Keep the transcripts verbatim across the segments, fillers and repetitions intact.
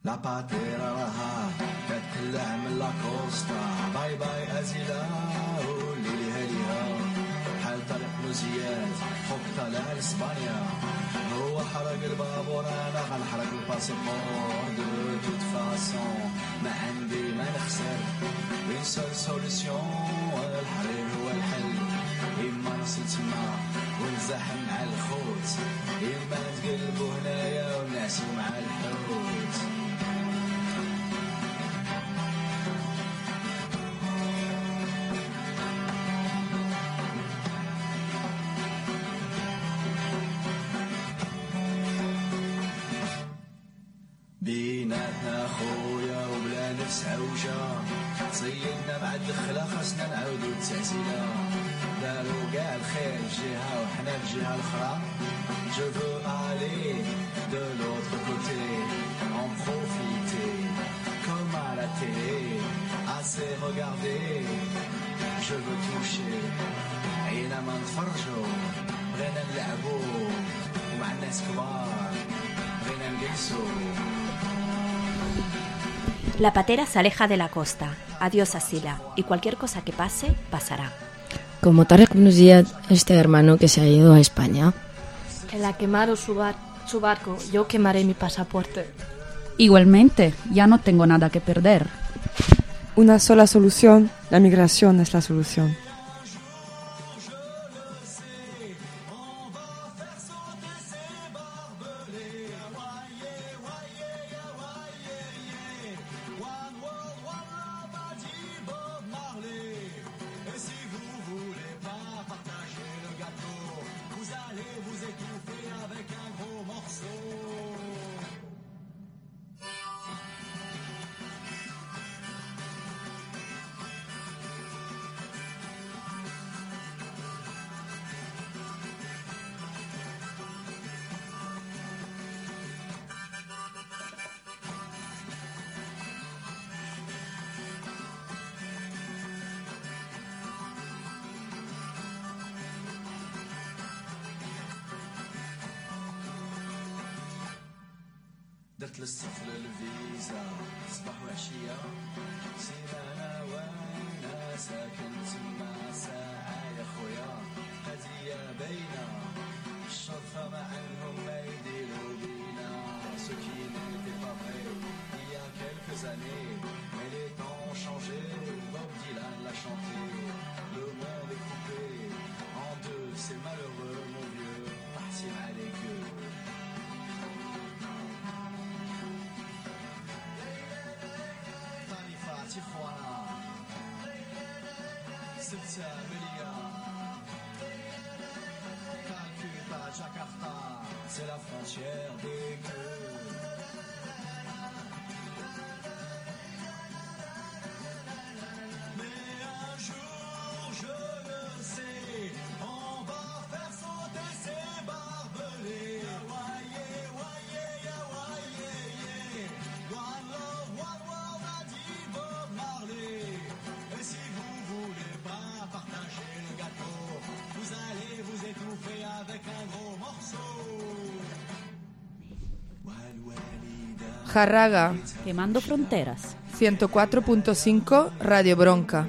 La patera raha كتقلع من لاكوستا باي باي ازيلا واللي هاليها بحال طريق مزيات فوق طالع لاسبانيا هو حرق البابور انا غنحرق الباسيبور دو توت فاسون ما عندي ما نخسر اون سول سوليسيون الحرير هو الحل اما نوصل تما ونزاحم مع الخوت اما نتقلبو هنايا ونعسو مع الحوت بيناتنا خويا وبلا نفس عوجة صيدنا مع الدخلة خاصنا نعاودو التعزيلة دارو كاع الخير بجهة وحنا بجهة الأخرى Je veux aller de l'autre côté en profiter comme à la télé assez regarder Je veux toucher عينا ما نتفرجو بغينا نلعبو ومع الناس كبار بغينا نجلسو La patera se aleja de la costa. Adiós, Asila. Y cualquier cosa que pase, pasará. Como Tarek Ibn Ziyad, este hermano que se ha ido a España. En la quemaron su, bar- su barco, yo quemaré mi pasaporte. Igualmente, ya no tengo nada que perder. Una sola solución, la migración es la solución. درت للصفر الفيزا صباح وعشية سيمانة وانا ساكن تما ساعة يا خويا قضية باينة الشرطة ما عنهم ما يديروا بينا ceux qui n'étaient pas vrais il y a quelques années mais les temps ont changé Bob Dylan l'a chanté le monde est coupé en deux c'est malheureux mon vieux parti mal les gueux Tijuana, ستة مليار, Calcutta, Jakarta, c'est la frontière des queues. Mais un jour, je le sais, on va faire sauter ces barbelés. Hawaïe, Hawaïe, Hawaïe, one love, one world, a dit Bob Marley. Et si vous voulez pas partager le gâteau, vous allez vous étouffer avec un gros morceau. Jarraga. Quemando fronteras. ciento cuatro punto cinco Radio Bronca.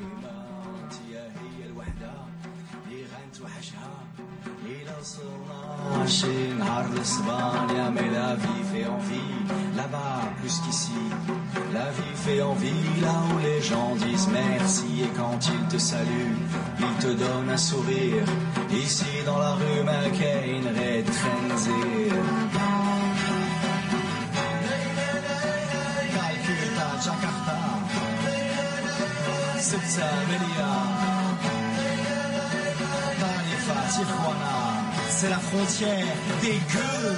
Chez Nahar l'Espagne, mais la vie fait envie, là-bas plus qu'ici. La vie fait envie, là où les gens disent merci. Et quand ils te saluent, ils te donnent un sourire. Ici dans la rue McCain, Red Trenzir. Calcutta, Jakarta, ستة مليار, Tarifa, Tijuana, c'est la frontière des gueux.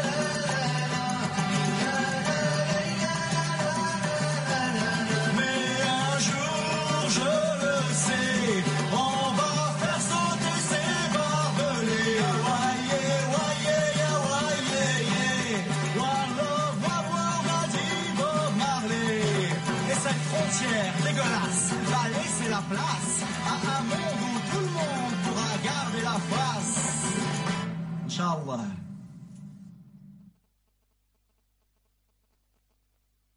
Mais un jour, je le sais, on va faire sauter ces barbelés. Hawaïe, Hawaïe, Hawaïe, one love, one world, a dit Bob Marley. Et cette frontière dégueulasse va laisser la place à un monde où tout le monde pourra garder la face. Inch'Allah.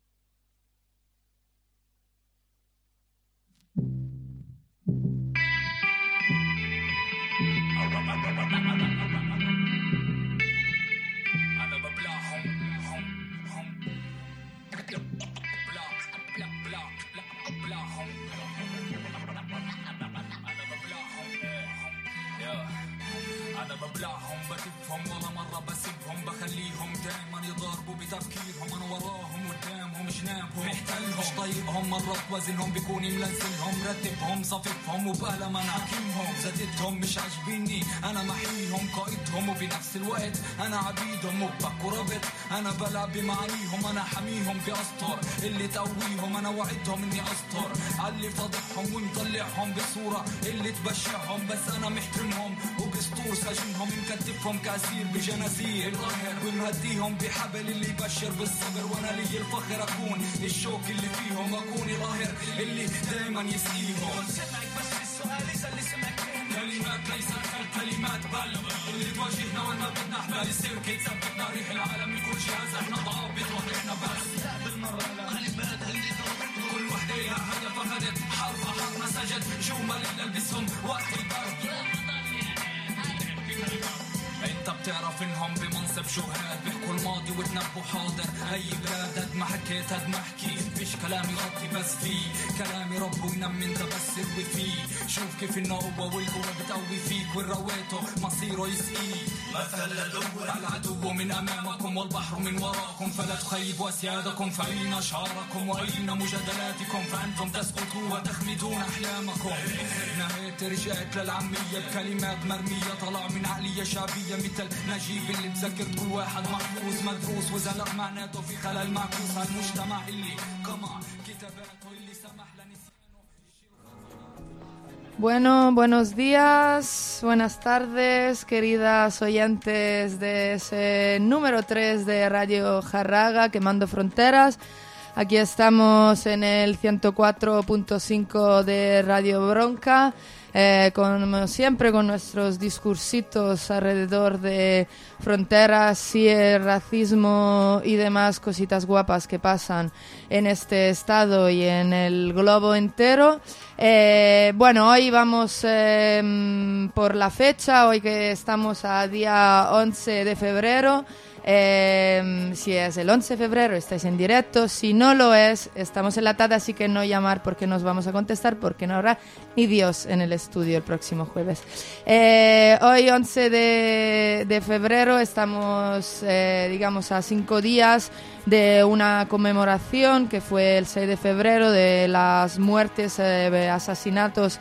أنا ببلعهم بكفهم ولا مرة بسيبهم بخليهم دايما يضربوا بتفكيرهم أنا وراهم قدامهم جنابهم محتلهم مش طايقهم مرات وزنهم بيكون ملزمهم رتبهم صففهم وبقلم أنا حاكمهم زادتهم مش عاجبيني أنا محيهم قائدهم وبنفس الوقت أنا عبيدهم وبك وربط أنا بلعب بمعانيهم أنا حميهم بأسطر اللي تقويهم أنا وعدهم إني أسطر علي فاضحهم ومطلعهم بصورة اللي تبشعهم بس أنا محترمهم وبسطور سجنهم مكتفهم كأسير بجنازير القهر ومهديهم بحبل اللي يبشر بالصبر وأنا لي الفخر أكون الشوك اللي فيهم أكون القاهر اللي دايما يسقيهم سمعك بس السؤال إذا اللي سمعك كلمات ليس كلمات بل اللي تواجهنا وانا بدنا احنا يصير كي تثبتنا ريح العالم يكون جهاز احنا ضابط وحدنا بس لا بالمرة لا كلمات اللي ضربت كل وحدة لها هدف اخذت حرف حرف سجد شو ما اللي نلبسهم وقت البرد انت بتعرف انهم بمنصب شهاد بيحكوا الماضي وتنبوا حاضر اي بلاد قد ما حكيت قد ما احكي فيش كلامي غطي بس فيه كلامي رب وينم انت بس اروي فيه شوف كيف النوبة والقوة بتقوي فيك والرويته مصيره يسقيه مثل الدول العدو من امامكم والبحر من وراكم فلا تخيبوا اسيادكم فاين اشعاركم واين مجادلاتكم فانتم تسقطوا وتخمدون احلامكم نهيت رجعت للعامية بكلمات مرمية طلع من عقلية شعبية مثل نجيب اللي بذكر كل واحد محفوظ مدروس وزلق معناته في خلل معكوس المجتمع اللي قمع كتاباته اللي سمح لنسيانه. Bueno, buenos días, buenas tardes, queridas oyentes de ese número tres de Radio Jarraga, Quemando Fronteras. Aquí estamos en el ciento cuatro punto cinco de Radio Bronca. Eh, como siempre con nuestros discursitos alrededor de fronteras y el racismo y demás cositas guapas que pasan en este estado y en el globo entero. Eh, bueno, hoy vamos eh, por la fecha, hoy que estamos a día once de febrero. Eh, si es el once de febrero estáis en directo, si no lo es estamos enlatadas, así que no llamar porque nos vamos a contestar porque no habrá ni Dios en el estudio el próximo jueves. Eh, hoy once de, de febrero estamos eh, digamos a cinco días de una conmemoración que fue el seis de febrero de las muertes, eh, asesinatos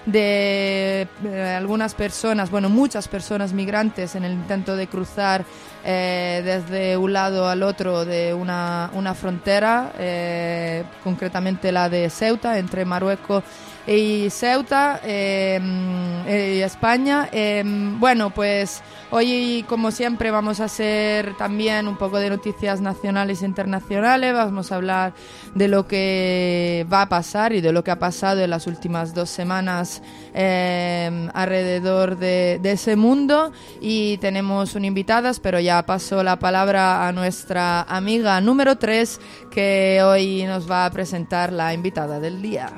de eh, algunas personas, bueno, muchas personas migrantes en el intento de cruzar eh, desde un lado al otro de una, una frontera, eh, concretamente la de Ceuta, entre Marruecos y Ceuta eh, y España. Eh, bueno, pues hoy, como siempre, vamos a hacer también un poco de noticias nacionales e internacionales. Vamos a hablar de lo que va a pasar y de lo que ha pasado en las últimas dos semanas eh, alrededor de, de ese mundo. Y tenemos una invitada, pero ya paso la palabra a nuestra amiga número tres, que hoy nos va a presentar la invitada del día.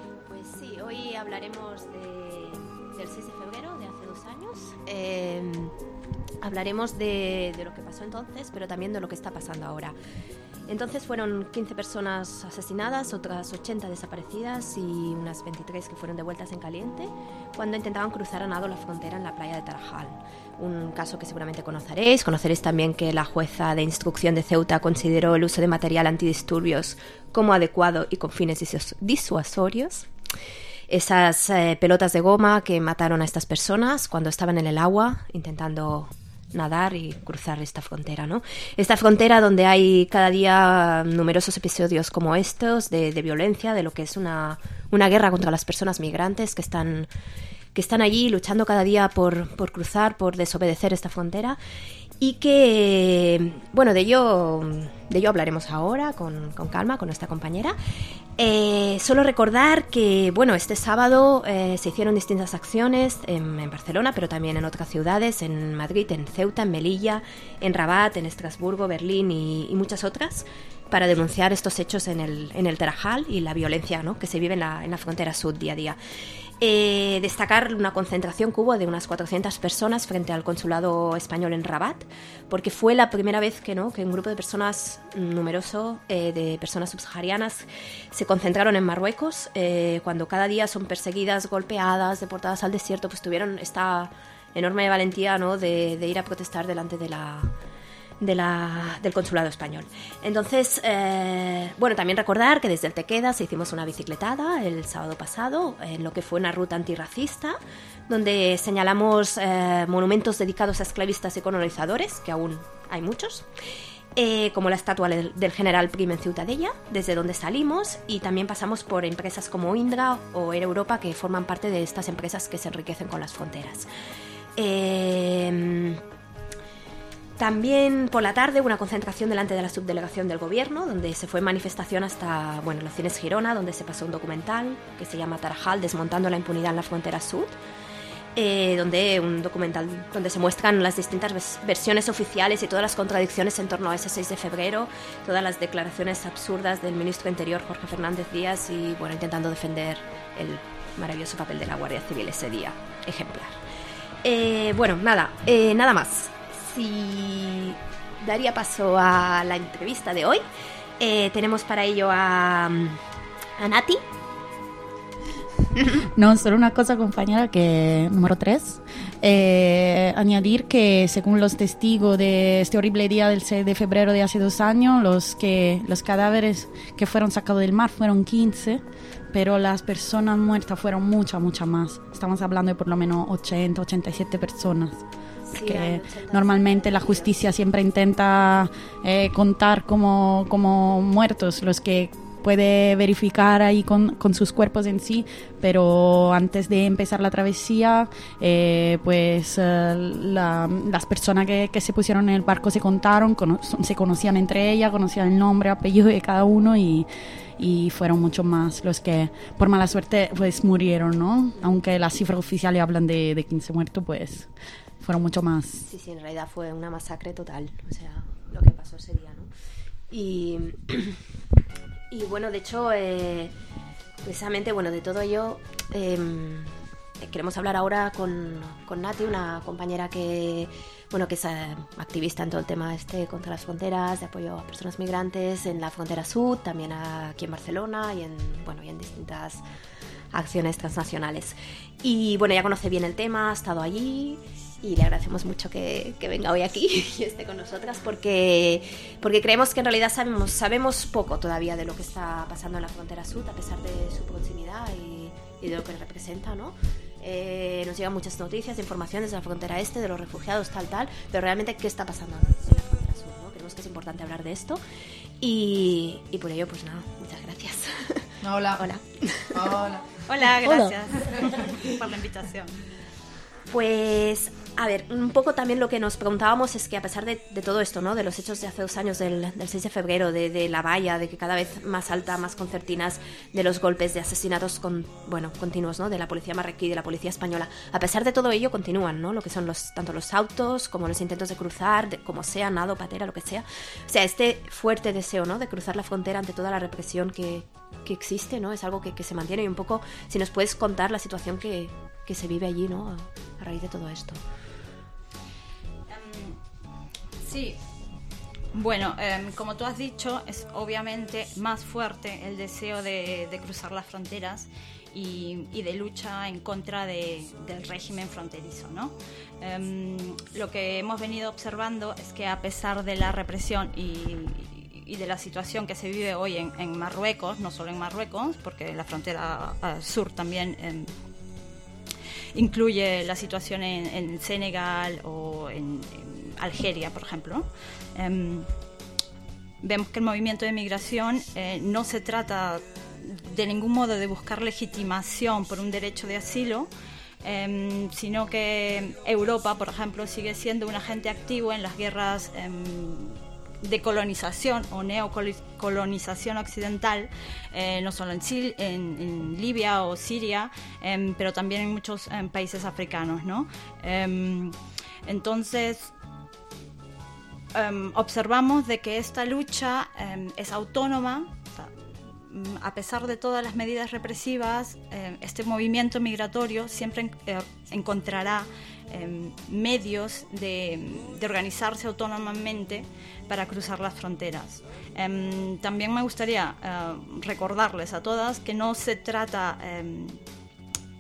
Hablaremos de, del seis de febrero de hace dos años. Eh, hablaremos de, de lo que pasó entonces, pero también de lo que está pasando ahora. Entonces fueron quince personas asesinadas, otras ochenta desaparecidas y unas veintitrés que fueron devueltas en caliente cuando intentaban cruzar a nado la frontera en la playa de Tarajal. Un caso que seguramente conoceréis. Conoceréis también que la jueza de instrucción de Ceuta consideró el uso de material antidisturbios como adecuado y con fines disuasorios. Esas eh, pelotas de goma que mataron a estas personas cuando estaban en el agua intentando nadar y cruzar esta frontera, ¿no? Esta frontera donde hay cada día numerosos episodios como estos de, de violencia, de lo que es una, una guerra contra las personas migrantes que están, que están allí luchando cada día por, por cruzar, por desobedecer esta frontera. Y que, bueno, de ello, de ello hablaremos ahora con, con calma, con nuestra compañera. Eh, solo recordar que, bueno, este sábado eh, se hicieron distintas acciones en, en Barcelona, pero también en otras ciudades, en Madrid, en Ceuta, en Melilla, en Rabat, en Estrasburgo, Berlín y, y muchas otras, para denunciar estos hechos en el, en el Tarajal y la violencia, ¿no?, que se vive en la, en la frontera sur día a día. Eh, destacar una concentración que hubo de unas cuatrocientas personas frente al consulado español en Rabat, porque fue la primera vez que, ¿no?, que un grupo de personas numeroso, eh, de personas subsaharianas, se concentraron en Marruecos, eh, cuando cada día son perseguidas, golpeadas, deportadas al desierto, pues tuvieron esta, enorme valentía, ¿no? de, de ir a protestar delante de la... De la, del consulado español. Entonces, eh, bueno, también recordar que desde el Te Quedas hicimos una bicicletada el sábado pasado en lo que fue una ruta antirracista, donde señalamos eh, monumentos dedicados a esclavistas y colonizadores, que aún hay muchos, eh, como la estatua del, del general Prim en Ciutadella, desde donde salimos, y también pasamos por empresas como Indra o Air Europa, que forman parte de estas empresas que se enriquecen con las fronteras. Eh... También por la tarde una concentración delante de la subdelegación del gobierno, donde se fue en manifestación hasta, bueno, los cines Girona, donde se pasó un documental que se llama Tarajal, desmontando la impunidad en la frontera sur, eh, donde un documental donde se muestran las distintas ves- versiones oficiales y todas las contradicciones en torno a ese seis de febrero, todas las declaraciones absurdas del ministro de Interior Jorge Fernández Díaz y, bueno, intentando defender el maravilloso papel de la Guardia Civil ese día, ejemplar. Eh, bueno, nada, eh, nada más. Si daría paso a la entrevista de hoy, eh, tenemos para ello a, a Nati. No, solo una cosa, compañera, que número tres, eh, añadir que según los testigos de este horrible día del seis de febrero de hace dos años, los, que, los cadáveres que fueron sacados del mar fueron quince, pero las personas muertas fueron muchas, muchas más. Estamos hablando de por lo menos ochenta, ochenta y siete personas. Porque normalmente la justicia siempre intenta eh, contar como, como muertos los que puede verificar ahí con, con sus cuerpos en sí, pero antes de empezar la travesía, eh, pues eh, la, las personas que, que se pusieron en el barco se contaron, cono- se conocían entre ellas, conocían el nombre, apellido de cada uno y, y fueron muchos más los que por mala suerte pues murieron, ¿no? Aunque las cifras oficiales hablan de, de quince muertos, pues fueron mucho más. Sí, sí, en realidad fue una masacre total, o sea, lo que pasó ese día, ¿no? Y, y bueno, de hecho, eh, precisamente, bueno, de todo ello, eh, queremos hablar ahora con, con Nati, una compañera que, bueno, que es eh, activista en todo el tema este contra las fronteras, de apoyo a personas migrantes en la frontera sur, también aquí en Barcelona y en, bueno, y en distintas acciones transnacionales. Y bueno, ella conoce bien el tema, ha estado allí y le agradecemos mucho que, que venga hoy aquí y esté con nosotras porque, porque creemos que en realidad sabemos, sabemos poco todavía de lo que está pasando en la frontera sur, a pesar de su proximidad y, y de lo que representa, ¿no? Eh, nos llegan muchas noticias, informaciones de la frontera este, de los refugiados, tal, tal, pero realmente qué está pasando en la frontera sur, ¿no? Creemos que es importante hablar de esto y, y por ello, pues nada, muchas gracias. Hola. Hola. Hola. Hola, gracias por la invitación. Pues, a ver, un poco también lo que nos preguntábamos es que a pesar de, de todo esto, ¿no? De los hechos de hace dos años, del, del seis de febrero, de, de la valla, de que cada vez más alta, más concertinas, de los golpes, de asesinatos con, bueno, continuos, ¿no? De la policía marroquí, de la policía española. A pesar de todo ello, continúan, ¿no? Lo que son los, tanto los autos como los intentos de cruzar, de, como sea, nado, patera, lo que sea. O sea, este fuerte deseo, ¿no? De cruzar la frontera ante toda la represión que, que existe, ¿no? Es algo que, que se mantiene y un poco, si nos puedes contar la situación que, que se vive allí, ¿no? A, a raíz de todo esto. Sí, bueno, eh, como tú has dicho, es obviamente más fuerte el deseo de, de cruzar las fronteras y, y de lucha en contra de, del régimen fronterizo, ¿no? Eh, lo que hemos venido observando es que a pesar de la represión y, y de la situación que se vive hoy en, en Marruecos, no solo en Marruecos, porque la frontera uh, sur también eh, incluye la situación en, en Senegal o en, en Algeria, por ejemplo. Eh, vemos que el movimiento de migración eh, no se trata de ningún modo de buscar legitimación por un derecho de asilo, eh, sino que Europa, por ejemplo, sigue siendo un agente activo en las guerras eh, de colonización o neocolonización occidental, eh, no solo en, Sil- en, en Libia o Siria, eh, pero también en muchos eh, países africanos, ¿no? Eh, entonces, Um, observamos de que esta lucha um, es autónoma, o sea, um, a pesar de todas las medidas represivas, um, este movimiento migratorio siempre en, uh, encontrará um, medios de, de organizarse autónomamente para cruzar las fronteras. Um, también me gustaría uh, recordarles a todas que no se trata um,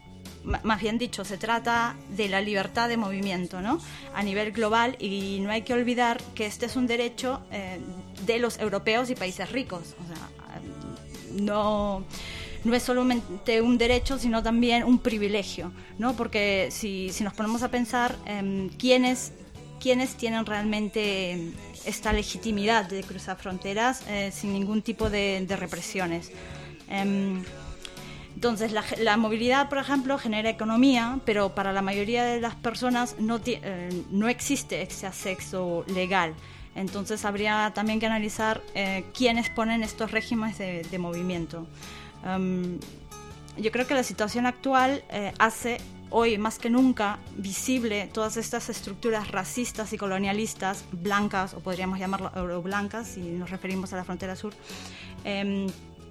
más bien dicho, se trata de la libertad de movimiento, ¿no? A nivel global, y no hay que olvidar que este es un derecho eh, de los europeos y países ricos. O sea, no, no es solamente un derecho, sino también un privilegio, ¿no? Porque si, si nos ponemos a pensar, eh, ¿quiénes, quiénes tienen realmente esta legitimidad de cruzar fronteras eh, sin ningún tipo de, de represiones? Eh, Entonces, la, la movilidad, por ejemplo, genera economía, pero para la mayoría de las personas no, eh, no existe ese acceso legal. Entonces, habría también que analizar eh, quiénes ponen estos regímenes de, de movimiento. Um, yo creo que la situación actual eh, hace hoy más que nunca visible todas estas estructuras racistas y colonialistas, blancas, o podríamos llamarlo euroblancas, si nos referimos a la frontera sur. Eh,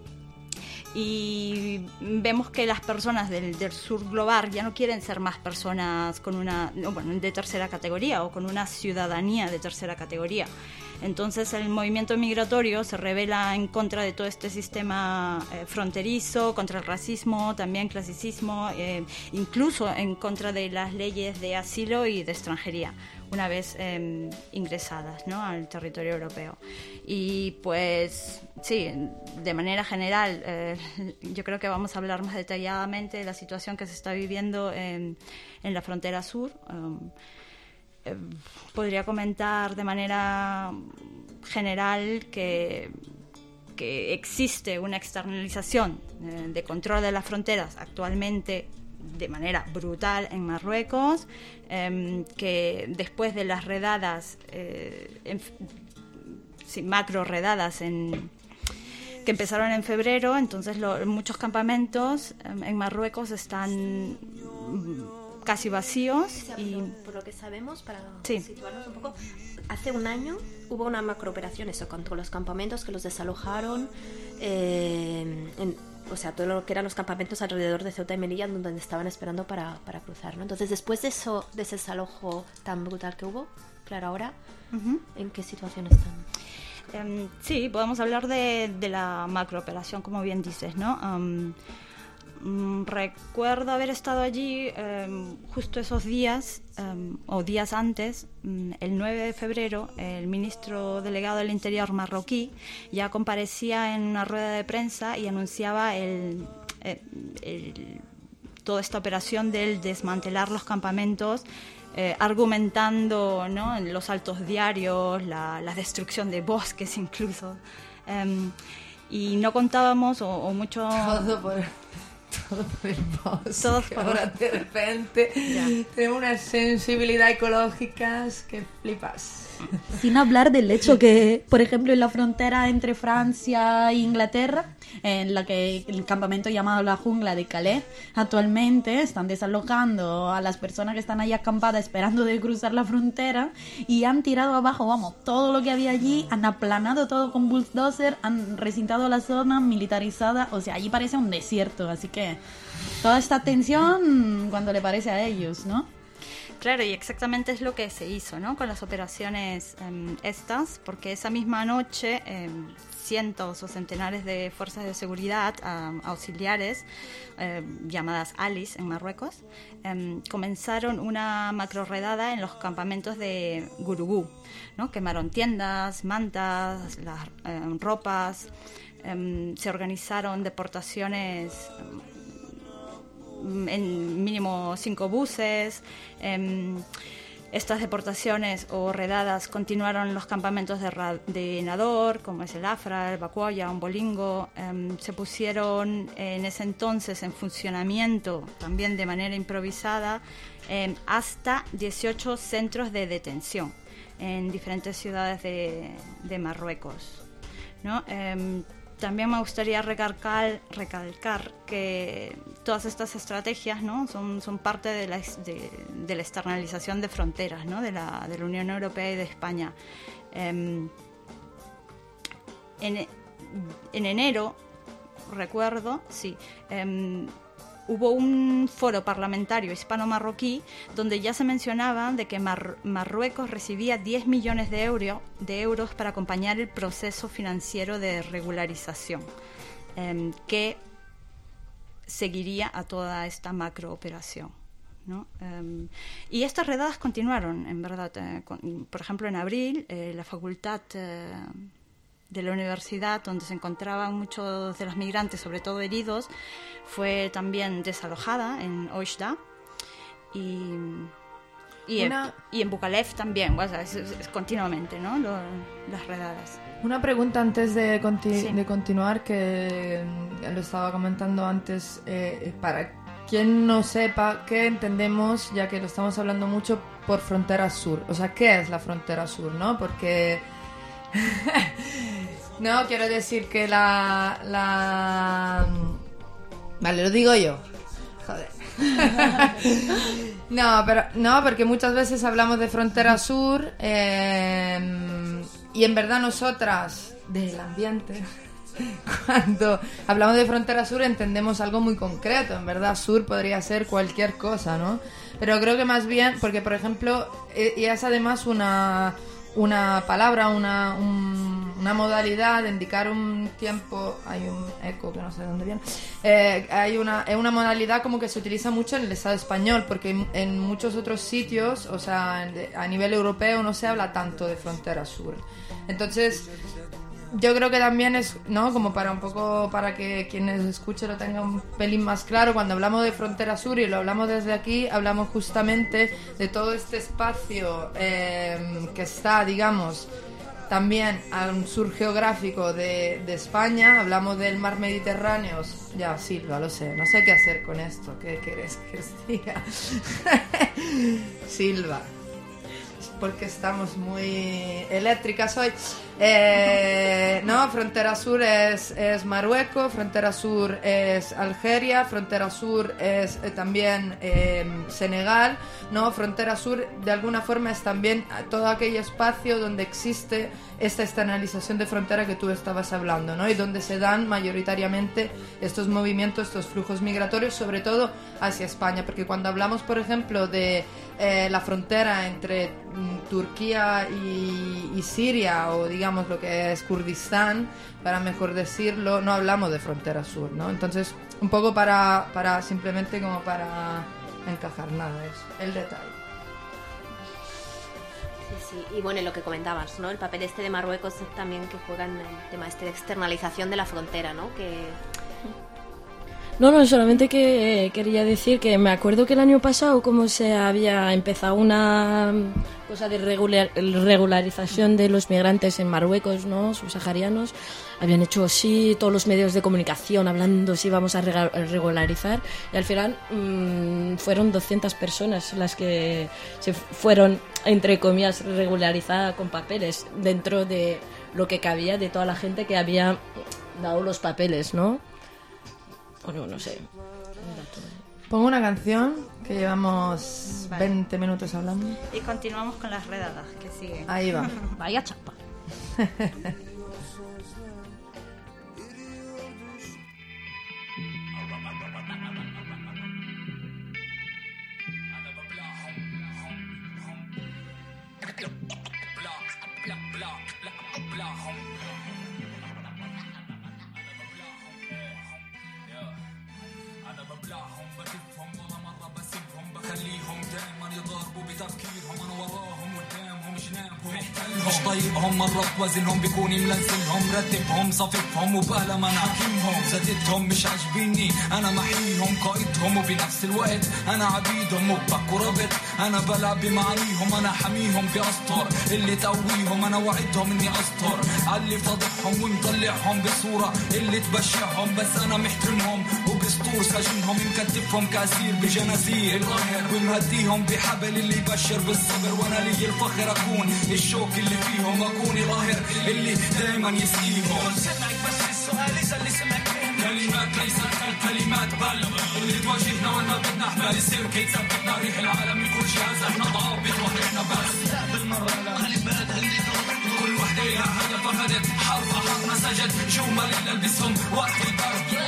Y vemos que las personas del, del sur global ya no quieren ser más personas con una, no, bueno, de tercera categoría o con una ciudadanía de tercera categoría. Entonces el movimiento migratorio se revela en contra de todo este sistema eh, fronterizo, contra el racismo, también clasicismo, eh, incluso en contra de las leyes de asilo y de extranjería, una vez eh, ingresadas, ¿no?, al territorio europeo. Y pues sí, de manera general, eh, yo creo que vamos a hablar más detalladamente de la situación que se está viviendo en, en la frontera sur. Um, eh, podría comentar de manera general que, que existe una externalización eh, de control de las fronteras actualmente de manera brutal en Marruecos, eh, que después de las redadas, eh, en, sí, macro redadas en, que empezaron en febrero, entonces lo, muchos campamentos eh, en Marruecos están casi vacíos. Y por lo que sabemos, para sí. situarnos un poco, hace un año hubo una macrooperación eso, contra los campamentos que los desalojaron, eh, en, o sea, todo lo que eran los campamentos alrededor de Ceuta y Melilla, donde estaban esperando para, para cruzar, ¿no? Entonces, después de eso, de ese desalojo tan brutal que hubo, claro, ahora, uh-huh. ¿en qué situación están? Um, sí, podemos hablar de, de la macrooperación, como bien dices, ¿no? Um, um, recuerdo haber estado allí um, justo esos días, um, o días antes, um, el nueve de febrero, el ministro delegado del Interior marroquí ya comparecía en una rueda de prensa y anunciaba el, el, el, toda esta operación del desmantelar los campamentos, Eh, argumentando, ¿no?, en los altos diarios la, la destrucción de bosques incluso, um, y no contábamos o, o mucho todo por, todo por el bosque. Todo por... Ahora de repente ya. Tenemos unas sensibilidades ecológicas que flipas. Sin hablar del hecho que, por ejemplo, en la frontera entre Francia e Inglaterra, en la que el campamento llamado la Jungla de Calais, actualmente están desalojando a las personas que están ahí acampadas esperando de cruzar la frontera, y han tirado abajo, vamos, todo lo que había allí, han aplanado todo con bulldozer, han recintado la zona militarizada, o sea, allí parece un desierto, así que toda esta tensión cuando le parece a ellos, ¿no? Claro, y exactamente es lo que se hizo, ¿no?, con las operaciones eh, estas, porque esa misma noche eh, cientos o centenares de fuerzas de seguridad eh, auxiliares, eh, llamadas ALIS en Marruecos, eh, comenzaron una macroredada en los campamentos de Gurugú, ¿no? Quemaron tiendas, mantas, las eh, ropas, eh, se organizaron deportaciones eh, en mínimo cinco buses. Eh, estas deportaciones o redadas continuaron en los campamentos de, ra- de Nador, como es el Afra, el Bacuaya, un Bolingo. Eh, se pusieron en ese entonces en funcionamiento, también de manera improvisada, eh, hasta dieciocho centros de detención en diferentes ciudades de, de Marruecos, ¿no? Eh, También me gustaría recalcar, recalcar que todas estas estrategias, ¿no?, son, son parte de la, de, de la externalización de fronteras, ¿no?, de la, de la Unión Europea y de España. Eh, en, en enero, recuerdo, sí, eh, hubo un foro parlamentario hispano-marroquí donde ya se mencionaba de que Mar- Marruecos recibía diez millones de, euro, de euros para acompañar el proceso financiero de regularización, eh, que seguiría a toda esta macrooperación, ¿no? Um, y estas redadas continuaron, en verdad. Eh, con, por ejemplo, en abril, eh, la facultad eh, de la universidad, donde se encontraban muchos de los migrantes, sobre todo heridos, fue también desalojada en Oujda. Y, y, Una... en, y en Bukalef también, o sea, es, es, es continuamente, ¿no? Lo, las redadas. Una pregunta antes de, conti- Sí. de continuar, que mm, lo estaba comentando antes, eh, para quien no sepa, ¿qué entendemos, ya que lo estamos hablando mucho, por frontera sur? O sea, ¿qué es la frontera sur, no? Porque... no, quiero decir que la... la... Vale, lo digo yo. Joder. no, pero no, porque muchas veces hablamos de frontera sur eh, y en verdad nosotras del ambiente, cuando hablamos de frontera sur entendemos algo muy concreto. En verdad, sur podría ser cualquier cosa, ¿no? Pero creo que más bien, porque por ejemplo, y es además una una palabra, una, un, una modalidad de indicar un tiempo. Hay un eco que no sé de dónde viene. Eh, hay una, es una modalidad como que se utiliza mucho en el Estado español, porque en, en muchos otros sitios, o sea, en, a nivel europeo no se habla tanto de frontera sur. Entonces, yo creo que también es, ¿no? Como para un poco, para que quienes escuchen lo tengan un pelín más claro, cuando hablamos de frontera sur y lo hablamos desde aquí, hablamos justamente de todo este espacio eh, que está, digamos, también al sur geográfico de, de España. Hablamos del mar Mediterráneo. Ya, Silva, lo sé, no sé qué hacer con esto. ¿Qué quieres que os diga? Silva, porque estamos muy eléctricas hoy. Eh, no, frontera sur es, es Marruecos, frontera sur es Algeria, frontera sur es eh, también eh, Senegal, no, frontera sur de alguna forma es también todo aquel espacio donde existe esta externalización de frontera que tú estabas hablando, ¿no? Y donde se dan mayoritariamente estos movimientos, estos flujos migratorios, sobre todo hacia España, porque cuando hablamos, por ejemplo, de eh, la frontera entre mm, Turquía y, y Siria, o digamos lo que es Kurdistán, para mejor decirlo, no hablamos de frontera sur, ¿no? Entonces, un poco para, para simplemente como para encajar nada, es el detalle. Sí, sí, y bueno, y lo que comentabas, ¿no? El papel este de Marruecos también que juega en el tema este de externalización de la frontera, ¿no? Que... No, no, solamente que eh, quería decir que me acuerdo que el año pasado como se había empezado una cosa de regular, regularización de los migrantes en Marruecos, ¿no? Subsaharianos, habían hecho sí todos los medios de comunicación hablando si vamos a rega- regularizar, y al final mmm, fueron doscientas personas las que se fueron, entre comillas, regularizadas con papeles dentro de lo que cabía de toda la gente que había dado los papeles, ¿no? Bueno, no sé. Pongo una canción que llevamos vale. veinte minutos hablando. Y continuamos con las redadas que siguen. Ahí va. Vaya chapa. طيبهم مرات وزنهم بيكون ملزمهم رتبهم صففهم وبقى ما نحكمهم زادتهم مش عاجبيني انا محيهم قائدهم وبنفس الوقت انا عبيدهم وبك وربط انا بلعب بمعانيهم انا حميهم بأسطر اللي تقويهم انا وعدهم اني اسطر علي فاضحهم ومطلعهم بصورة اللي تبشعهم بس انا محترمهم وبسطور سجنهم مكتفهم كاسير بجنازير القاهر ومهديهم بحبل اللي يبشر بالصبر وانا لي الفخر اكون الشوك اللي فيهم اكون ظاهر اللي دايما يسقيهم سمعك بس السؤال اذا اللي سمعك كلمات ليست كلمات بل اللي تواجهنا وانا بدنا احبال السيرك يثبتنا ريح العالم الكل جهاز احنا ضابط واحنا بس لا بالمره لا كلمات اللي كل وحده لها هدف اخذت حرف حرف ما سجد جمل اللي البسهم وقت الضرب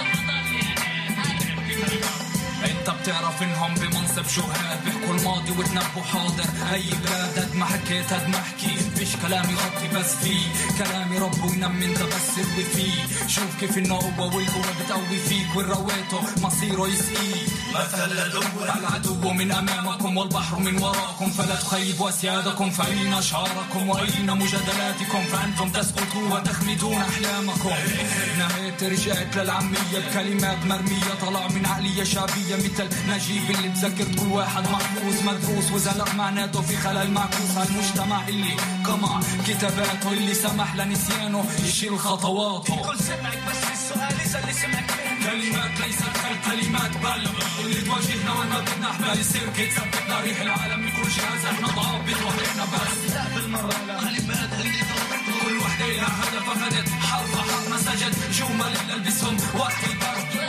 انت بتعرف انهم بمنصب شهاد بيحكوا الماضي وتنبوا حاضر اي بلاد قد ما حكيت قد ما حكي فيش كلام يغطي بس فيه كلامي رب وينمي انت بس اروي فيه شوف كيف النقوة والقوة بتقوي فيك والرويته مصيره يسقيه مثل لدور العدو من امامكم والبحر من وراءكم فلا تخيبوا اسيادكم فاين اشعاركم واين مجادلاتكم فانتم تسقطون وتخمدون احلامكم نهيت رجعت للعامية بكلمات مرمية طلع من عقلية شعبية مثل نجيب اللي بذكر كل واحد محفوظ مدروس وزلق معناته في خلل معكوس هالمجتمع اللي قمع كتاباته اللي سمح لنسيانه يشيل خطواته كل سمعك بس السؤال إذا اللي سمعك كلمات ليست كالكلمات بل اللي تواجهنا وما بدنا احنا يصير كي تثبتنا ريح العالم من كل جهاز احنا ضابط وحنا بس لا بالمرة لا كلمات اللي كل وحدة لها هدف أخذت حرف حرف ما سجد جمل اللي البسهم وقت البرد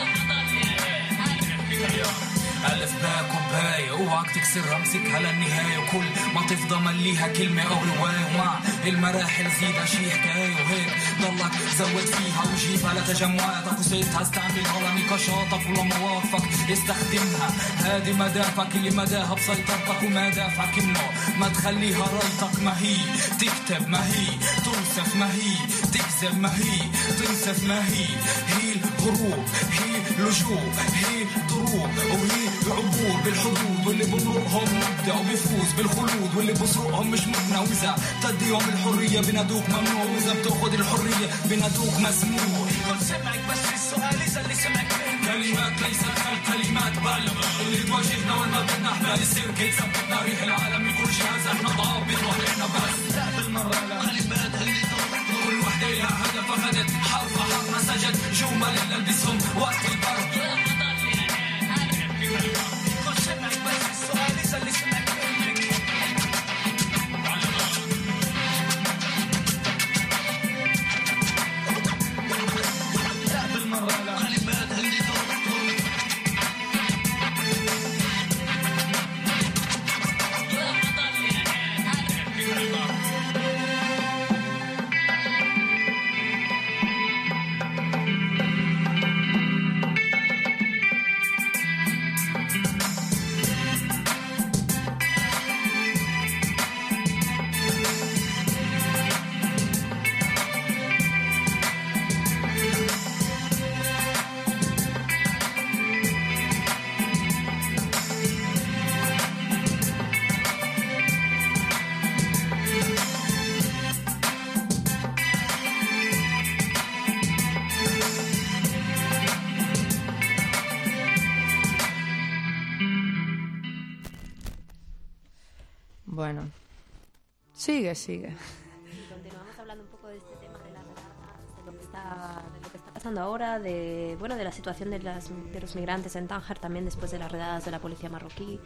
ألف باء كوباية اوعك تكسرها امسكها للنهاية وكل ما تفضى مليها كلمة أو رواية ومع المراحل زيدها شي حكاية وهيك ضلك زود فيها وجيبها لتجمعاتك وزيتها استعملها لنقاشاتك ولمواقفك استخدمها هذه مدافعك اللي مداها بسيطرتك وما دافعك إنه ما تخليها رايتك ما هي تكتب ما هي توصف ما هي تكذب ما هي تنسف ما هي هي الهروب هي لجوء هي ضروب وهي العبور بالحدود واللي بمرقهم مبدع وبيفوز بالخلود واللي بسرقهم مش مبنى وإذا تديهم الحرية بنادوك ممنوع وإذا بتاخد الحرية بنادوك مسموع كل سمعك بس السؤال إذا اللي سمعك كلمات ليست كالكلمات بل اللي تواجهنا وما بدنا احنا يصير كي تثبتنا ريح العالم من كل جهاز احنا ضابط وحنا بس لا بالمرة لا كلمات اللي كل وحدة لها هدف أخذت حرف حرف ما سجد جمل اللي البسهم وقت البرد كل سمعك بس السؤال إذا اللي سمعك لا بالمرة لا كلمات اللي Bueno, sigue, sigue. Y continuamos hablando un poco de este tema de las redadas, de lo que está, de lo que está pasando ahora, de bueno, de la situación de, las, de los migrantes en Tánger también después de las redadas de la policía marroquí.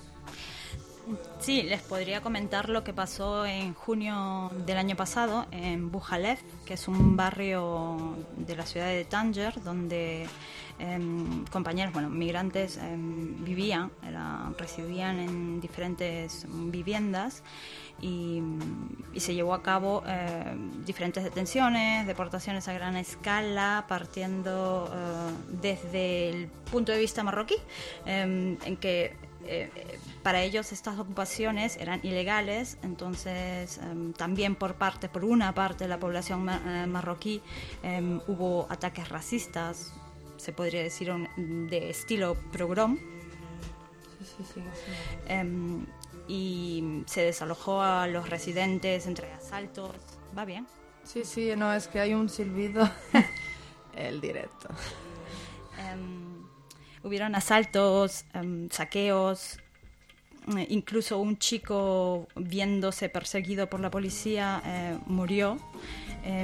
Sí, les podría comentar lo que pasó en junio del año pasado en Bujalef, que es un barrio de la ciudad de Tánger, donde eh, compañeros, bueno, migrantes eh, vivían, era, residían en diferentes viviendas y, y se llevó a cabo eh, diferentes detenciones, deportaciones a gran escala, partiendo eh, desde el punto de vista marroquí, eh, en que Eh, para ellos estas ocupaciones eran ilegales, entonces eh, también por parte, por una parte de la población ma- eh, marroquí eh, hubo ataques racistas, se podría decir un, de estilo pogrom. Sí, sí, sí, sí. Eh, y se desalojó a los residentes entre asaltos. ¿Va bien? Sí, sí, no, es que hay un silbido. El directo. Eh, Hubieron asaltos, um, saqueos, eh, incluso un chico viéndose perseguido por la policía eh, murió. Eh,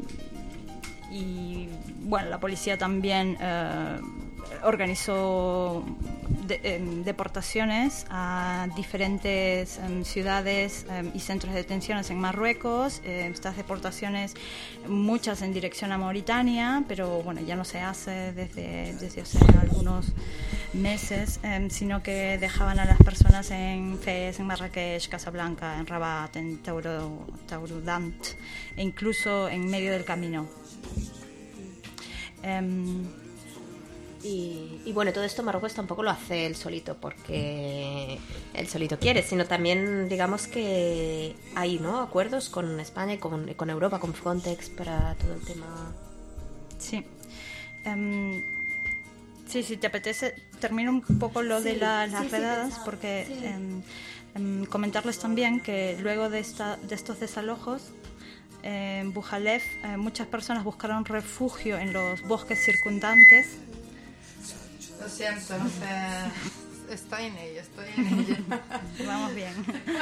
y bueno, la policía también eh, organizó de, eh, deportaciones a diferentes eh, ciudades eh, y centros de detenciones en Marruecos. Eh, estas deportaciones, muchas en dirección a Mauritania, pero bueno, ya no se hace desde, desde hace algunos meses, eh, sino que dejaban a las personas en Fez, en Marrakech, Casablanca, en Rabat, en Tauro, Taurudant e incluso en medio del camino. Um, Y, y bueno, todo esto Marruecos tampoco lo hace él solito porque él solito quiere, sino también digamos que hay, ¿no?, acuerdos con España y con, con Europa, con Frontex para todo el tema. Sí. Um, sí, si te apetece, termino un poco lo sí, de la, las sí, redadas sí, porque sí. Um, um, comentarles también que luego de, esta, de estos desalojos en Bujalef eh, muchas personas buscaron refugio en los bosques circundantes. Lo siento, no sé. Estoy en ello, estoy en ello. Vamos bien.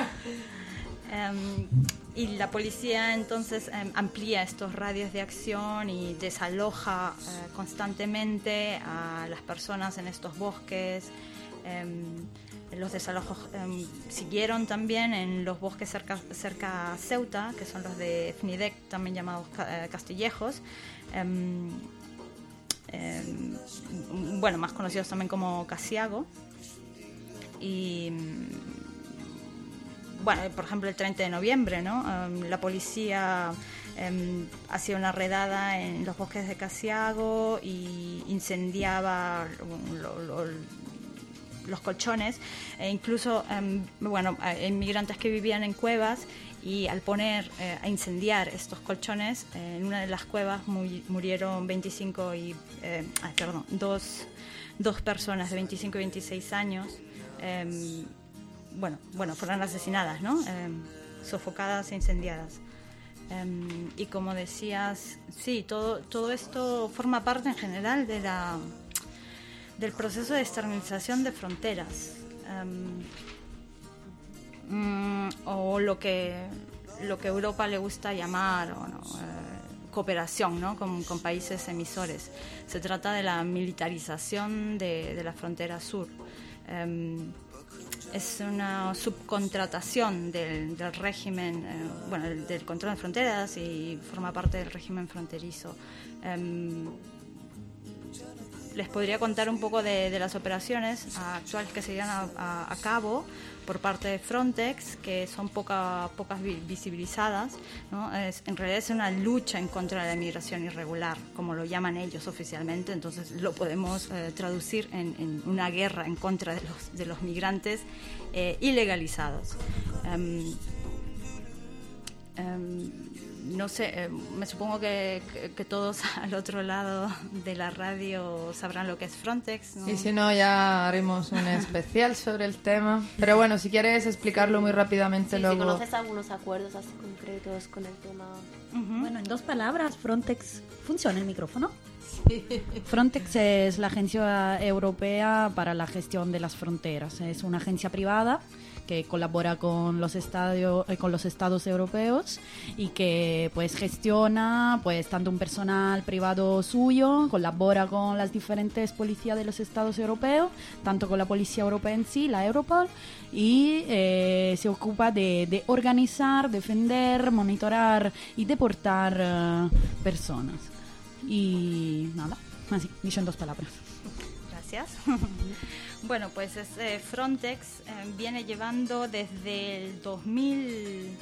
Um, y la policía entonces um, amplía estos radios de acción y desaloja uh, constantemente a las personas en estos bosques. Um, los desalojos um, siguieron también en los bosques cerca, cerca a Ceuta, que son los de Fnidec, también llamados ca- Castillejos. Um, Eh, bueno, más conocidos también como Casiago. Y bueno, por ejemplo, el treinta de noviembre, ¿no? Um, la policía um, hacía una redada en los bosques de Casiago y incendiaba lo, lo, los colchones, e incluso um, bueno, inmigrantes que vivían en cuevas, y al poner eh, a incendiar estos colchones, eh, en una de las cuevas muy, murieron veinticinco y eh, ay, perdón, dos, dos personas de veinticinco y veintiséis años, eh, bueno, bueno, fueron asesinadas, ¿no? Eh, sofocadas e incendiadas. Eh, y como decías, sí, todo, todo esto forma parte en general de la, del proceso de externalización de fronteras. Eh, Mm, o lo que lo que Europa le gusta llamar o no, eh, cooperación, ¿no?, con, con países emisores. Se trata de la militarización de, de la frontera sur. Eh, es una subcontratación del, del régimen, eh, bueno, del, del control de fronteras, y forma parte del régimen fronterizo. Eh, les podría contar un poco de, de las operaciones actuales que se llevan a, a, a cabo por parte de Frontex, que son poca, pocas visibilizadas, ¿no? Es, en realidad es una lucha en contra de la migración irregular, como lo llaman ellos oficialmente, entonces lo podemos eh, traducir en, en una guerra en contra de los, de los migrantes eh, ilegalizados. Um, um, No sé, eh, me supongo que, que, que todos al otro lado de la radio sabrán lo que es Frontex, ¿no? Y si no, ya haremos un especial sobre el tema. Pero bueno, si quieres explicarlo muy rápidamente, sí, luego... Si conoces algunos acuerdos así concretos con el tema... Uh-huh. Bueno, en dos palabras, Frontex... ¿Funciona el micrófono? Sí. Frontex es la agencia europea para la gestión de las fronteras. Es una agencia privada que colabora con los estados eh, con los estados europeos y que pues gestiona pues tanto un personal privado suyo, colabora con las diferentes policías de los estados europeos, tanto con la policía europea en sí, la Europol, y eh, se ocupa de, de organizar, defender, monitorar y deportar uh, personas. Y nada, así, dicho en dos palabras. Gracias. Bueno, pues este Frontex eh, viene llevando desde el dos mil,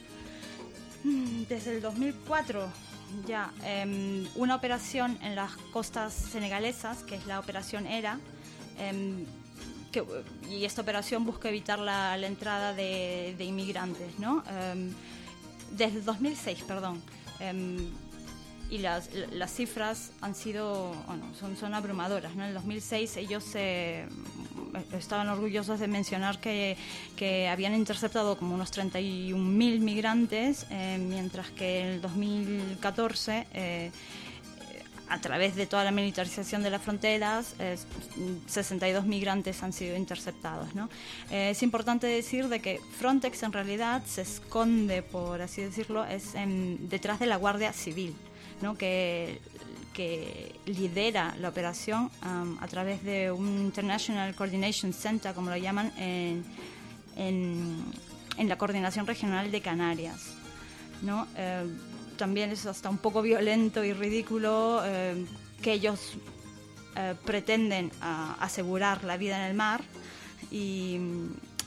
desde el dos mil cuatro ya eh, una operación en las costas senegalesas, que es la operación ERA, eh, que, y esta operación busca evitar la, la entrada de, de inmigrantes, ¿no? Eh, desde el dos mil seis, perdón. Eh, y las, las cifras han sido, bueno, son, son abrumadoras, ¿no? En el dos mil seis ellos eh, estaban orgullosos de mencionar que, que habían interceptado como unos treinta y un mil migrantes, eh, mientras que en el dos mil catorce, eh, a través de toda la militarización de las fronteras, eh, sesenta y dos migrantes han sido interceptados, ¿no? Eh, es importante decir de que Frontex en realidad se esconde, por así decirlo, es en, detrás de la Guardia Civil, ¿no?, que, que lidera la operación um, a través de un International Coordination Center, como lo llaman, en, en, en la Coordinación Regional de Canarias, ¿no? Eh, también es hasta un poco violento y ridículo eh, que ellos eh, pretenden uh, asegurar la vida en el mar y,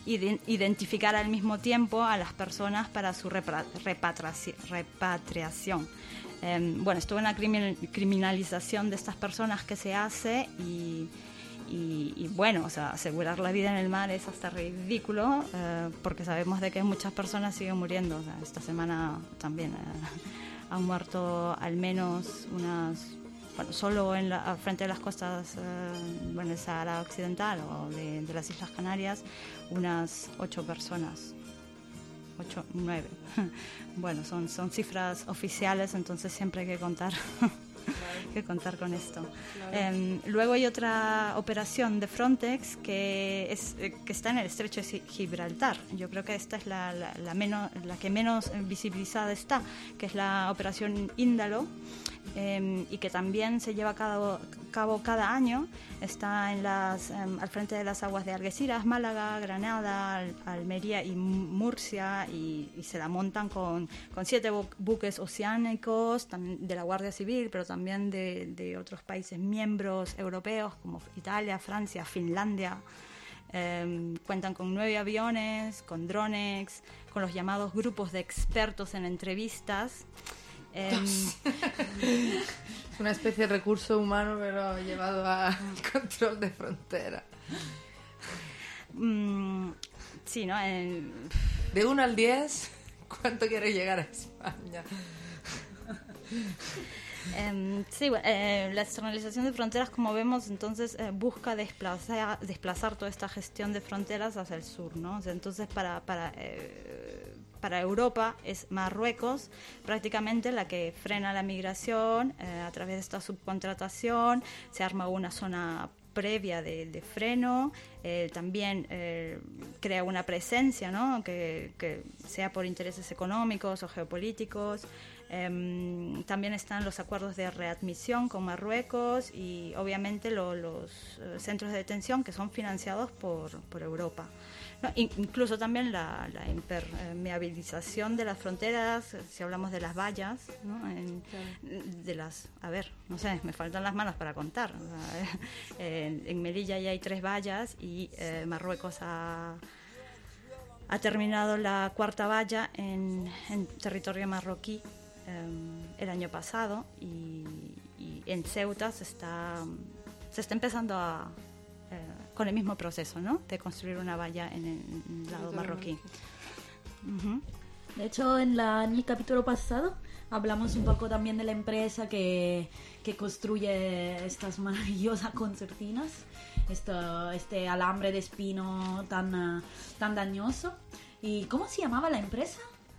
identificar al mismo tiempo a las personas para su repatriaci- repatriación. Eh, bueno, esto es una criminalización de estas personas que se hace y, y, y bueno, o sea, asegurar la vida en el mar es hasta ridículo eh, porque sabemos de que muchas personas siguen muriendo. O sea, esta semana también eh, han muerto al menos unas... Bueno, solo en la, frente de las costas, eh, bueno, del Sahara Occidental o de, de las Islas Canarias, unas ocho personas, ocho, nueve. Bueno, son, son cifras oficiales, entonces siempre hay que contar, hay que contar con esto. Claro. Eh, luego hay otra operación de Frontex que, es, eh, que está en el Estrecho de Gibraltar. Yo creo que esta es la, la, la, menos, la que menos visibilizada está, que es la operación Índalo. Eh, y que también se lleva a cabo, cabo cada año. Está en las, eh, al frente de las aguas de Algeciras, Málaga, Granada, Al- Almería y Murcia, y, y se la montan con, con siete bu- buques oceánicos también de la Guardia Civil, pero también de, de otros países miembros europeos como Italia, Francia, Finlandia. Eh, cuentan con nueve aviones, con drones, con los llamados grupos de expertos en entrevistas. Es una especie de recurso humano, pero llevado al control de frontera. Mm, sí, ¿no? Eh, de uno al diez, ¿cuánto quieres llegar a España? Eh, sí, eh, la externalización de fronteras, como vemos, entonces eh, busca desplazar, desplazar toda esta gestión de fronteras hacia el sur, ¿no? O sea, entonces, para... para eh, Para Europa es Marruecos prácticamente la que frena la migración eh, a través de esta subcontratación. Se arma una zona previa de, de freno, eh, también eh, crea una presencia, ¿no? que, que sea por intereses económicos o geopolíticos. Eh, también están los acuerdos de readmisión con Marruecos y obviamente lo, los eh, centros de detención que son financiados por, por Europa. No, incluso también la, la impermeabilización de las fronteras, si hablamos de las vallas, ¿no? En, claro. de las, a ver, no sé, me faltan las manos para contar. O sea, en, en Melilla ya hay tres vallas y eh, Marruecos ha, ha terminado la cuarta valla en, en territorio marroquí eh, el año pasado y, y en Ceuta se está, se está empezando a... Eh, con el mismo proceso, ¿no? De construir una valla en el, en el lado marroquí. Uh-huh. De hecho, en, la, en el capítulo pasado hablamos un poco también de la empresa que, que construye estas maravillosas concertinas, esto, este alambre de espino tan, uh, tan dañoso. ¿Y cómo se llamaba la empresa?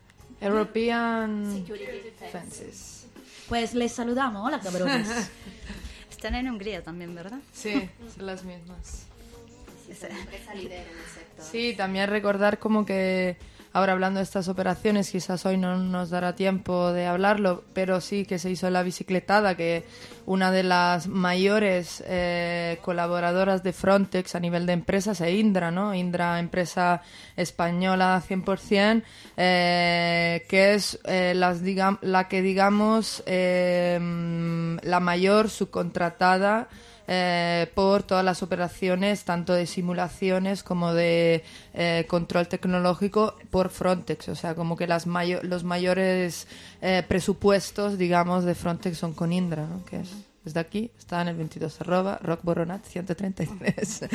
European Security Fences. Pues les saludamos, hola cabrones. Están en Hungría también, ¿verdad? Sí, son las mismas. Sí, son empresa líder en el sector. Sí, también recordar como que ahora hablando de estas operaciones, quizás hoy no nos dará tiempo de hablarlo, pero sí que se hizo la bicicletada, que una de las mayores eh, colaboradoras de Frontex a nivel de empresas es Indra, ¿no? Indra, empresa española cien por ciento, eh, que es eh, las, digam- la que digamos eh, la mayor subcontratada Eh, por todas las operaciones, tanto de simulaciones como de eh, control tecnológico por Frontex. O sea, como que las mayo- los mayores eh, presupuestos, digamos, de Frontex son con Indra, ¿no? Que es desde aquí, está en el veintidós arroba Rock Boronat ciento treinta y tres.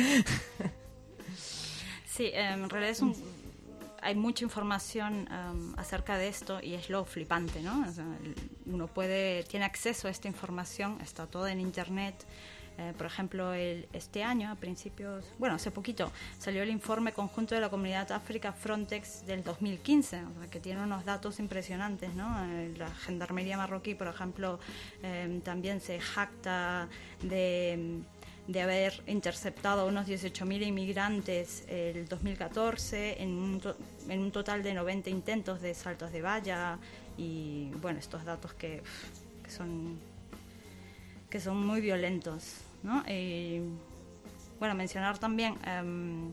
Sí, eh, en realidad es un... hay mucha información um, acerca de esto y es lo flipante, ¿no? O sea, uno puede, tiene acceso a esta información, está toda en internet. Eh, por ejemplo, el, este año, a principios, bueno, hace poquito, salió el informe conjunto de la Comunidad África Frontex del dos mil quince, o sea, que tiene unos datos impresionantes, ¿no? Eh, la Gendarmería marroquí, por ejemplo, eh, también se jacta de... de haber interceptado a unos dieciocho mil inmigrantes el dos mil catorce en un, to- en un total de noventa intentos de saltos de valla y, bueno, estos datos que, que son que son muy violentos, ¿no? Y, bueno, mencionar también um,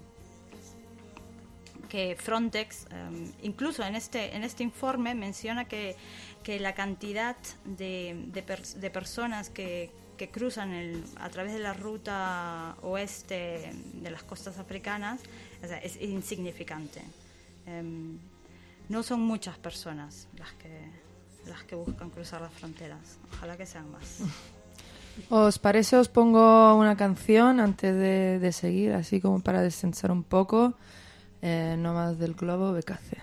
que Frontex, um, incluso en este en este informe menciona que, que la cantidad de, de, per- de personas que que cruzan el, a través de la ruta oeste de las costas africanas o sea, es insignificante. Um, no son muchas personas las que, las que buscan cruzar las fronteras. Ojalá que sean más. ¿Os parece? Os pongo una canción antes de, de seguir, así como para descensar un poco. Eh, no más del globo, Becase.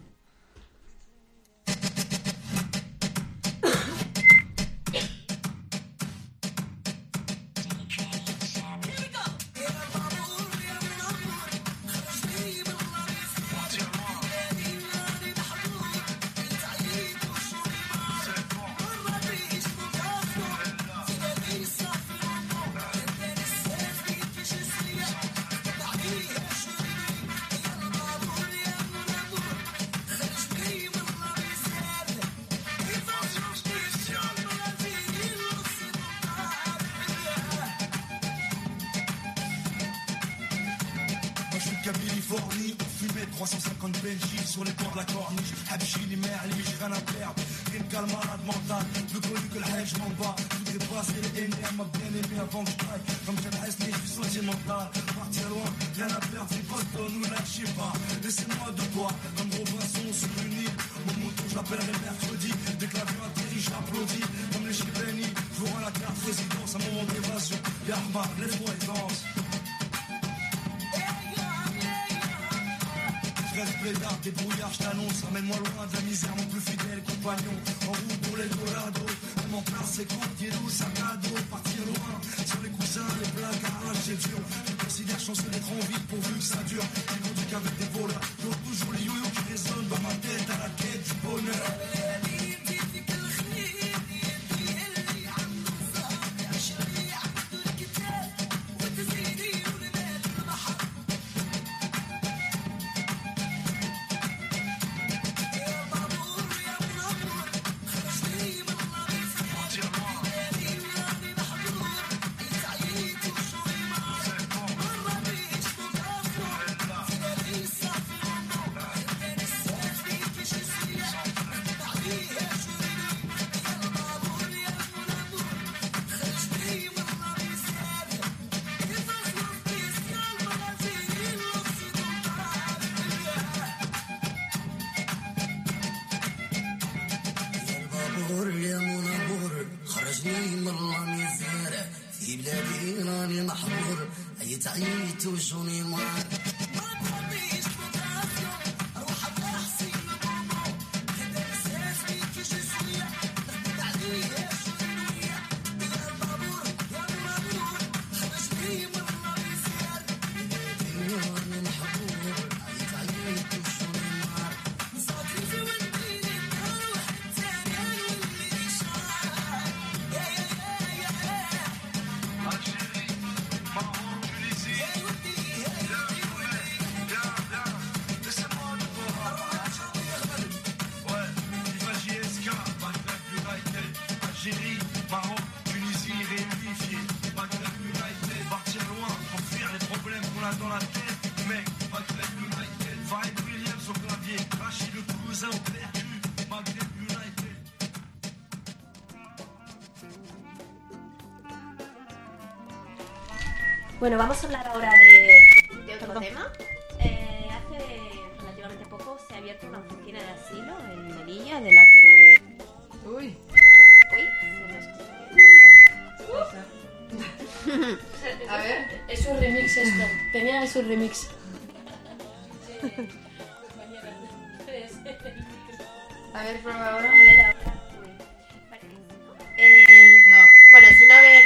Californie, on fumait trois cent cinquante Benji sur les bords de la corniche. Habchi, les mers, les j'ai rien à perdre. Rien de calme, malade mental, plus connu que le haine, je m'en bats. Je voudrais passer les haines, elle m'a bien aimé avant que je taille. Comme je reste, je suis sentimental. Partir loin, rien à perdre, c'est pas toi, nous lâchez pas. Laissez-moi de toi, comme Robinson sur une île. Mon moto, je l'appellerai mercredi. Dès que l'avion atterrit, j'applaudis. Comme les Chibénis, je vous rends la carte résidence, un moment d'évasion. Yarma, laisse-moi et danse. Reste blédard, débrouillard, je t'annonce. Emmène-moi loin de la misère, mon plus fidèle compagnon. En route pour l'Eldorado, mon place c'est quand il est sac à dos. Partir loin, sur les coussins, les blagues, garage, c'est dur. Je me considère chanceux d'être en vie pourvu que ça dure. J'ai grandi qu'avec des voleurs, toujours toujours les yo-yo qui résonnent dans ma tête à la quête du bonheur. وشوني معاك Bueno, vamos a hablar ahora de, de otro Perdón. tema. Eh, hace relativamente poco se ha abierto una oficina de asilo en Melilla, de la que... Uy. Uy, se me uh. A ver. Es un remix esto. Tenía es un remix. A ver, prueba ahora. A ver, ahora. Eh, no. Bueno, sin haber...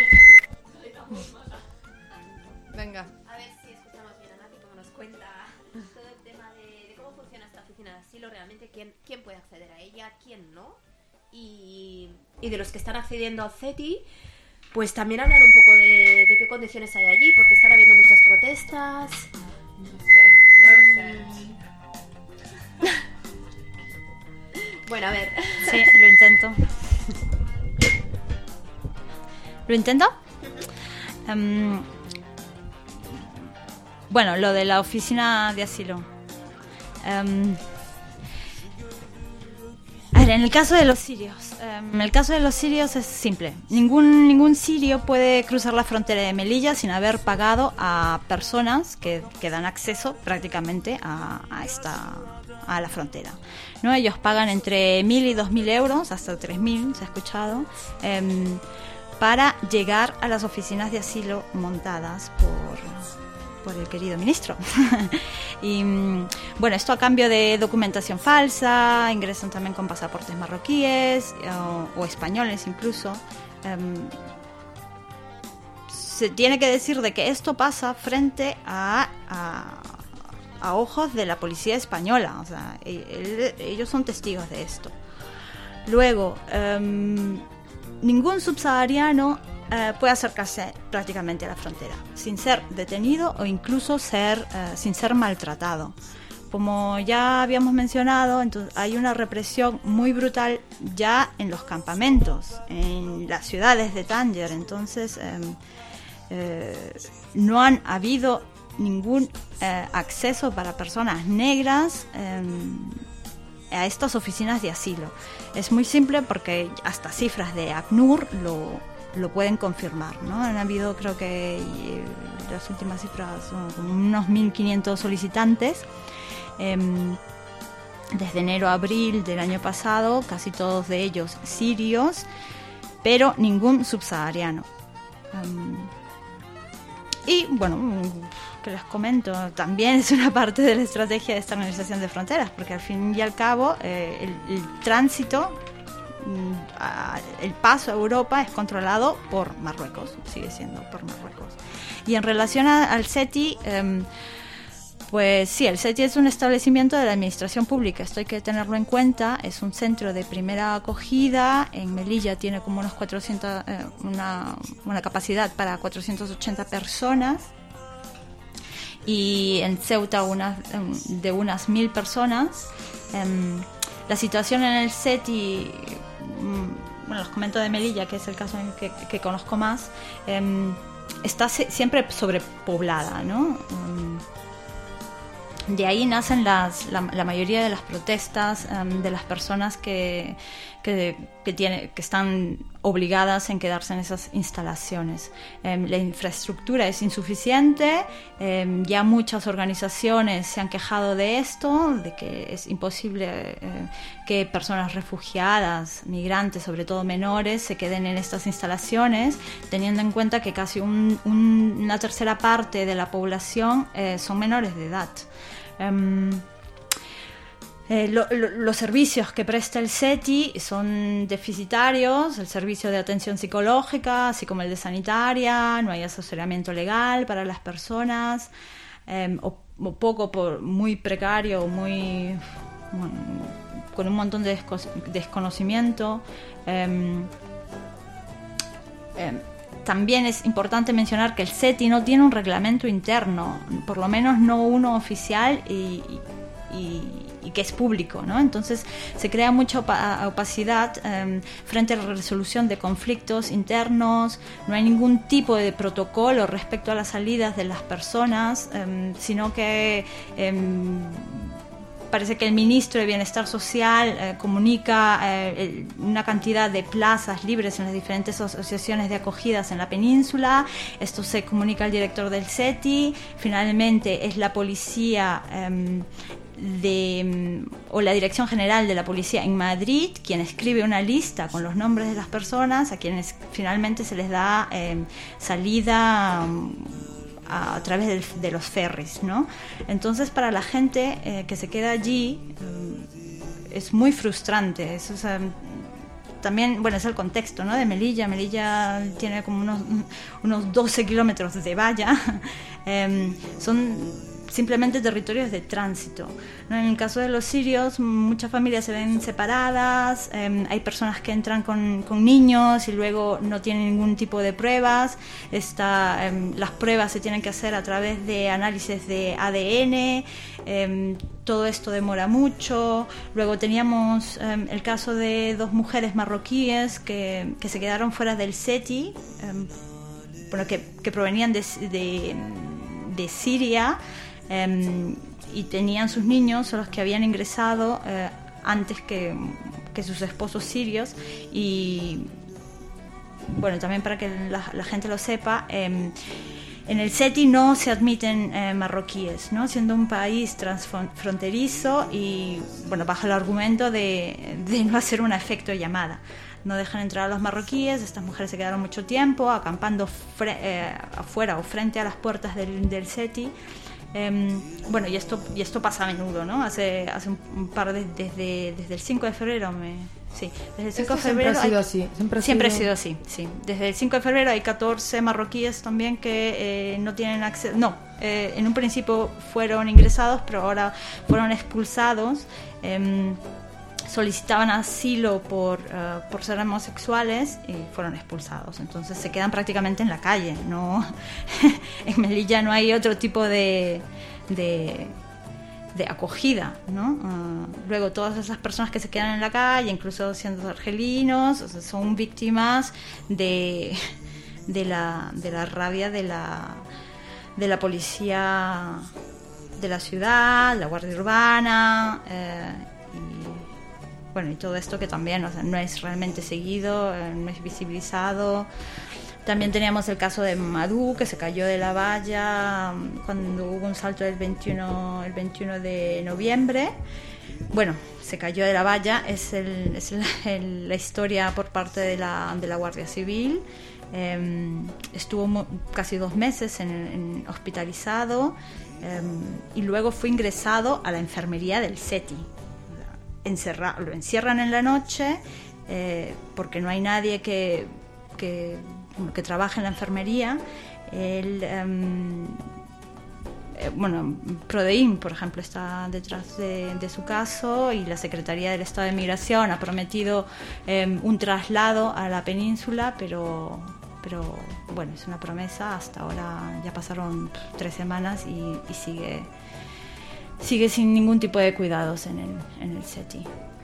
Venga. A ver si escuchamos bien a Nati, como nos cuenta todo el tema de, de cómo funciona esta oficina de asilo, realmente quién, quién puede acceder a ella, quién no. Y, y de los que están accediendo a CETI, pues también hablar un poco de, de qué condiciones hay allí, porque están habiendo muchas protestas. No sé, no sé. Bueno, a ver. Sí, lo intento. ¿Lo intento? Um, bueno, lo de la oficina de asilo. Um, a ver, Vale, en el caso de los sirios, um, en el caso de los sirios es simple. Ningún ningún sirio puede cruzar la frontera de Melilla sin haber pagado a personas que, que dan acceso prácticamente a, a esta a la frontera, ¿no? Ellos pagan entre mil y dos mil euros, hasta tres mil, se ha escuchado, um, para llegar a las oficinas de asilo montadas por por el querido ministro. Y bueno, esto a cambio de documentación falsa, ingresan también con pasaportes marroquíes o, o españoles incluso. Um, se tiene que decir de que esto pasa frente a, a, a ojos de la policía española, o sea, el, ellos son testigos de esto. Luego, um, ningún subsahariano Uh, puede acercarse prácticamente a la frontera sin ser detenido o incluso ser uh, sin ser maltratado. Como ya habíamos mencionado, entonces hay una represión muy brutal ya en los campamentos, en las ciudades de Tánger. Entonces um, uh, no han habido ningún uh, acceso para personas negras um, a estas oficinas de asilo. Es muy simple porque hasta cifras de ACNUR lo lo pueden confirmar, ¿no? Han habido, creo que eh, las últimas cifras son como unos mil quinientos solicitantes eh, desde enero a abril del año pasado, casi todos de ellos sirios, pero ningún subsahariano. Um, y bueno, que les comento, también es una parte de la estrategia de esta organización de fronteras, porque al fin y al cabo eh, el, el tránsito, el paso a Europa es controlado por Marruecos, sigue siendo por Marruecos. Y en relación a, al SETI, eh, pues sí, el SETI es un establecimiento de la administración pública, esto hay que tenerlo en cuenta. Es un centro de primera acogida. En Melilla tiene como unos cuatrocientos, eh, una, una capacidad para cuatrocientas ochenta personas, y en Ceuta unas, de unas mil personas. Eh, la situación en el SETI, bueno, les comento de Melilla, que es el caso en que, que conozco más, eh, está se, siempre sobrepoblada, ¿no? Um, de ahí nacen las, la, la mayoría de las protestas um, de las personas que, que, que, tiene, que están obligadas en quedarse en esas instalaciones. Um, la infraestructura es insuficiente, um, ya muchas organizaciones se han quejado de esto, de que es imposible uh, que personas refugiadas, migrantes, sobre todo menores, se queden en estas instalaciones, teniendo en cuenta que casi un, un, una tercera parte de la población uh, son menores de edad. Um, eh, lo, lo, los servicios que presta el SETI son deficitarios, el servicio de atención psicológica, así como el de sanitaria, no hay asesoramiento legal para las personas, eh, o, o poco, por, muy precario, muy bueno, con un montón de desco- desconocimiento. Eh, eh, También es importante mencionar que el SETI no tiene un reglamento interno, por lo menos no uno oficial y, y, y que es público, ¿no? Entonces se crea mucha opa- opacidad eh, frente a la resolución de conflictos internos. No hay ningún tipo de protocolo respecto a las salidas de las personas, eh, sino que eh, parece que el ministro de Bienestar Social eh, comunica eh, el, una cantidad de plazas libres en las diferentes asociaciones de acogidas en la península. Esto se comunica al director del SETI. Finalmente es la policía eh, de, o la Dirección General de la Policía en Madrid quien escribe una lista con los nombres de las personas a quienes finalmente se les da eh, salida a, a través de, de los ferries, ¿no? Entonces para la gente eh, que se queda allí eh, es muy frustrante. Eso es, eh, también, bueno, es el contexto, ¿no? De Melilla. Melilla tiene como unos, unos doce kilómetros de valla. eh, son simplemente territorios de tránsito, ¿no? En el caso de los sirios, muchas familias se ven separadas, eh, hay personas que entran con, con niños y luego no tienen ningún tipo de pruebas. Esta, eh, las pruebas se tienen que hacer a través de análisis de A D N, eh, todo esto demora mucho. Luego teníamos eh, el caso de dos mujeres marroquíes que, que se quedaron fuera del SETI, eh, bueno, que, que provenían de, de, de Siria, Um, y tenían sus niños, son los que habían ingresado uh, antes que, que sus esposos sirios. Y bueno, también para que la, la gente lo sepa, eh, en el SETI no se admiten eh, marroquíes, ¿no? Siendo un país transfronterizo y, bueno, bajo el argumento de, de no hacer un efecto llamada. No dejan entrar a los marroquíes. Estas mujeres se quedaron mucho tiempo acampando fre- eh, afuera o frente a las puertas del, del SETI. Eh, bueno, y esto, y esto pasa a menudo, ¿no? Hace, hace un, un par de... Desde, desde el cinco de febrero me... Sí, desde el cinco de febrero siempre ha sido hay, así. Siempre ha siempre sido... ha sido así, sí. Desde el cinco de febrero hay catorce marroquíes también que eh, no tienen acceso. No, eh, en un principio fueron ingresados, pero ahora fueron expulsados. Eh, solicitaban asilo por, uh, por ser homosexuales y fueron expulsados. Entonces se quedan prácticamente en la calle. No, en Melilla no hay otro tipo de... de de acogida, ¿no? Uh, luego todas esas personas que se quedan en la calle, incluso siendo argelinos, o sea, son víctimas de, de la de la rabia de la de la policía de la ciudad, la guardia urbana, eh, y bueno, y todo esto que también, o sea, no es realmente seguido, eh, no es visibilizado. También teníamos el caso de Madú, que se cayó de la valla cuando hubo un salto del veintiuno, el veintiuno de noviembre. Bueno, se cayó de la valla, es, el, es el, el, la historia por parte de la, de la Guardia Civil. Eh, estuvo mo- casi dos meses en, en hospitalizado eh, y luego fue ingresado a la enfermería del SETI. Encerra- lo encierran en la noche eh, porque no hay nadie que... que que trabaja en la enfermería. El, um, eh, bueno, Prodeim, por ejemplo, está detrás de, de su caso, y la Secretaría del Estado de Migración ha prometido um, un traslado a la península, pero, pero bueno, es una promesa. Hasta ahora ya pasaron tres semanas y, y sigue, sigue sin ningún tipo de cuidados en el, en el SETI.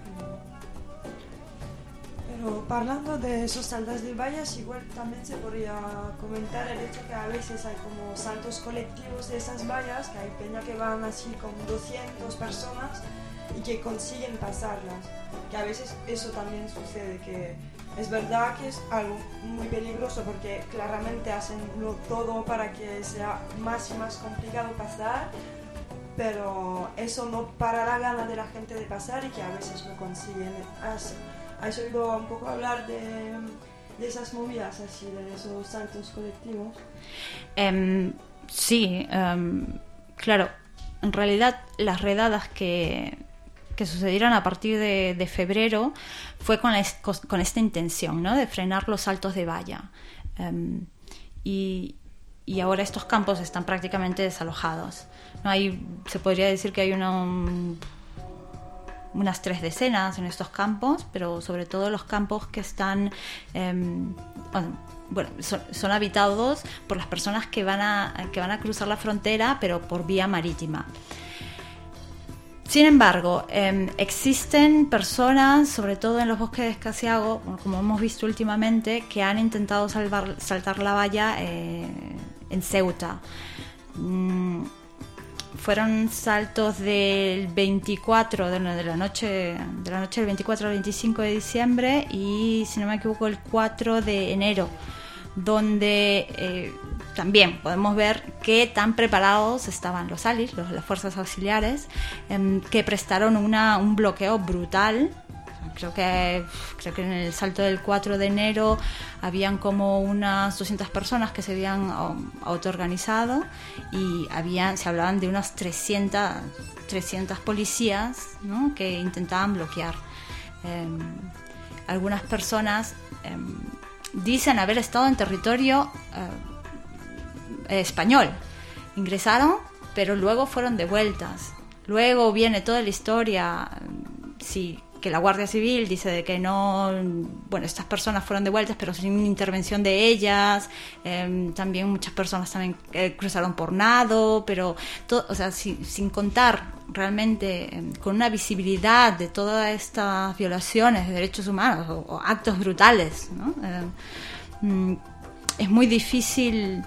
Hablando de esos saltos de vallas, igual también se podría comentar el hecho que a veces hay como saltos colectivos de esas vallas, que hay peña que van así con doscientas personas y que consiguen pasarlas, que a veces eso también sucede, que es verdad que es algo muy peligroso porque claramente hacen todo para que sea más y más complicado pasar, pero eso no para la gana de la gente de pasar y que a veces no consiguen hacer. ¿Has oído un poco hablar de, de esas movidas así, de esos saltos colectivos? Um, sí, um, claro. En realidad las redadas que, que sucedieron a partir de, de febrero fue con, la, con esta intención, ¿no? De frenar los saltos de valla. Um, y, y ahora estos campos están prácticamente desalojados. No hay, se podría decir que hay una... Um, unas tres decenas en estos campos, pero sobre todo los campos que están eh, bueno, son, son habitados por las personas que van a que van a cruzar la frontera, pero por vía marítima. Sin embargo, eh, existen personas, sobre todo en los bosques de Escasiago, como hemos visto últimamente, que han intentado salvar, saltar la valla eh, en Ceuta. Mm, Fueron saltos del veinticuatro, de la noche de la noche del veinticuatro al veinticinco de diciembre y, si no me equivoco, el cuatro de enero, donde eh, también podemos ver qué tan preparados estaban los A L I S, los, las fuerzas auxiliares, eh, que prestaron una, un bloqueo brutal. Creo que, creo que en el salto del cuatro de enero habían como unas doscientas personas que se habían um, autoorganizado y habían, se hablaban de unas trescientas, trescientas policías, ¿no? Que intentaban bloquear. Eh, algunas personas eh, dicen haber estado en territorio eh, español. Ingresaron, pero luego fueron devueltas. Luego viene toda la historia, sí, que la Guardia Civil dice de que no, bueno, estas personas fueron devueltas pero sin intervención de ellas. Eh, también muchas personas también eh, cruzaron por nado, pero todo, o sea, sin, sin contar realmente eh, con una visibilidad de todas estas violaciones de derechos humanos o, o actos brutales, ¿no? Eh, mm, es muy difícil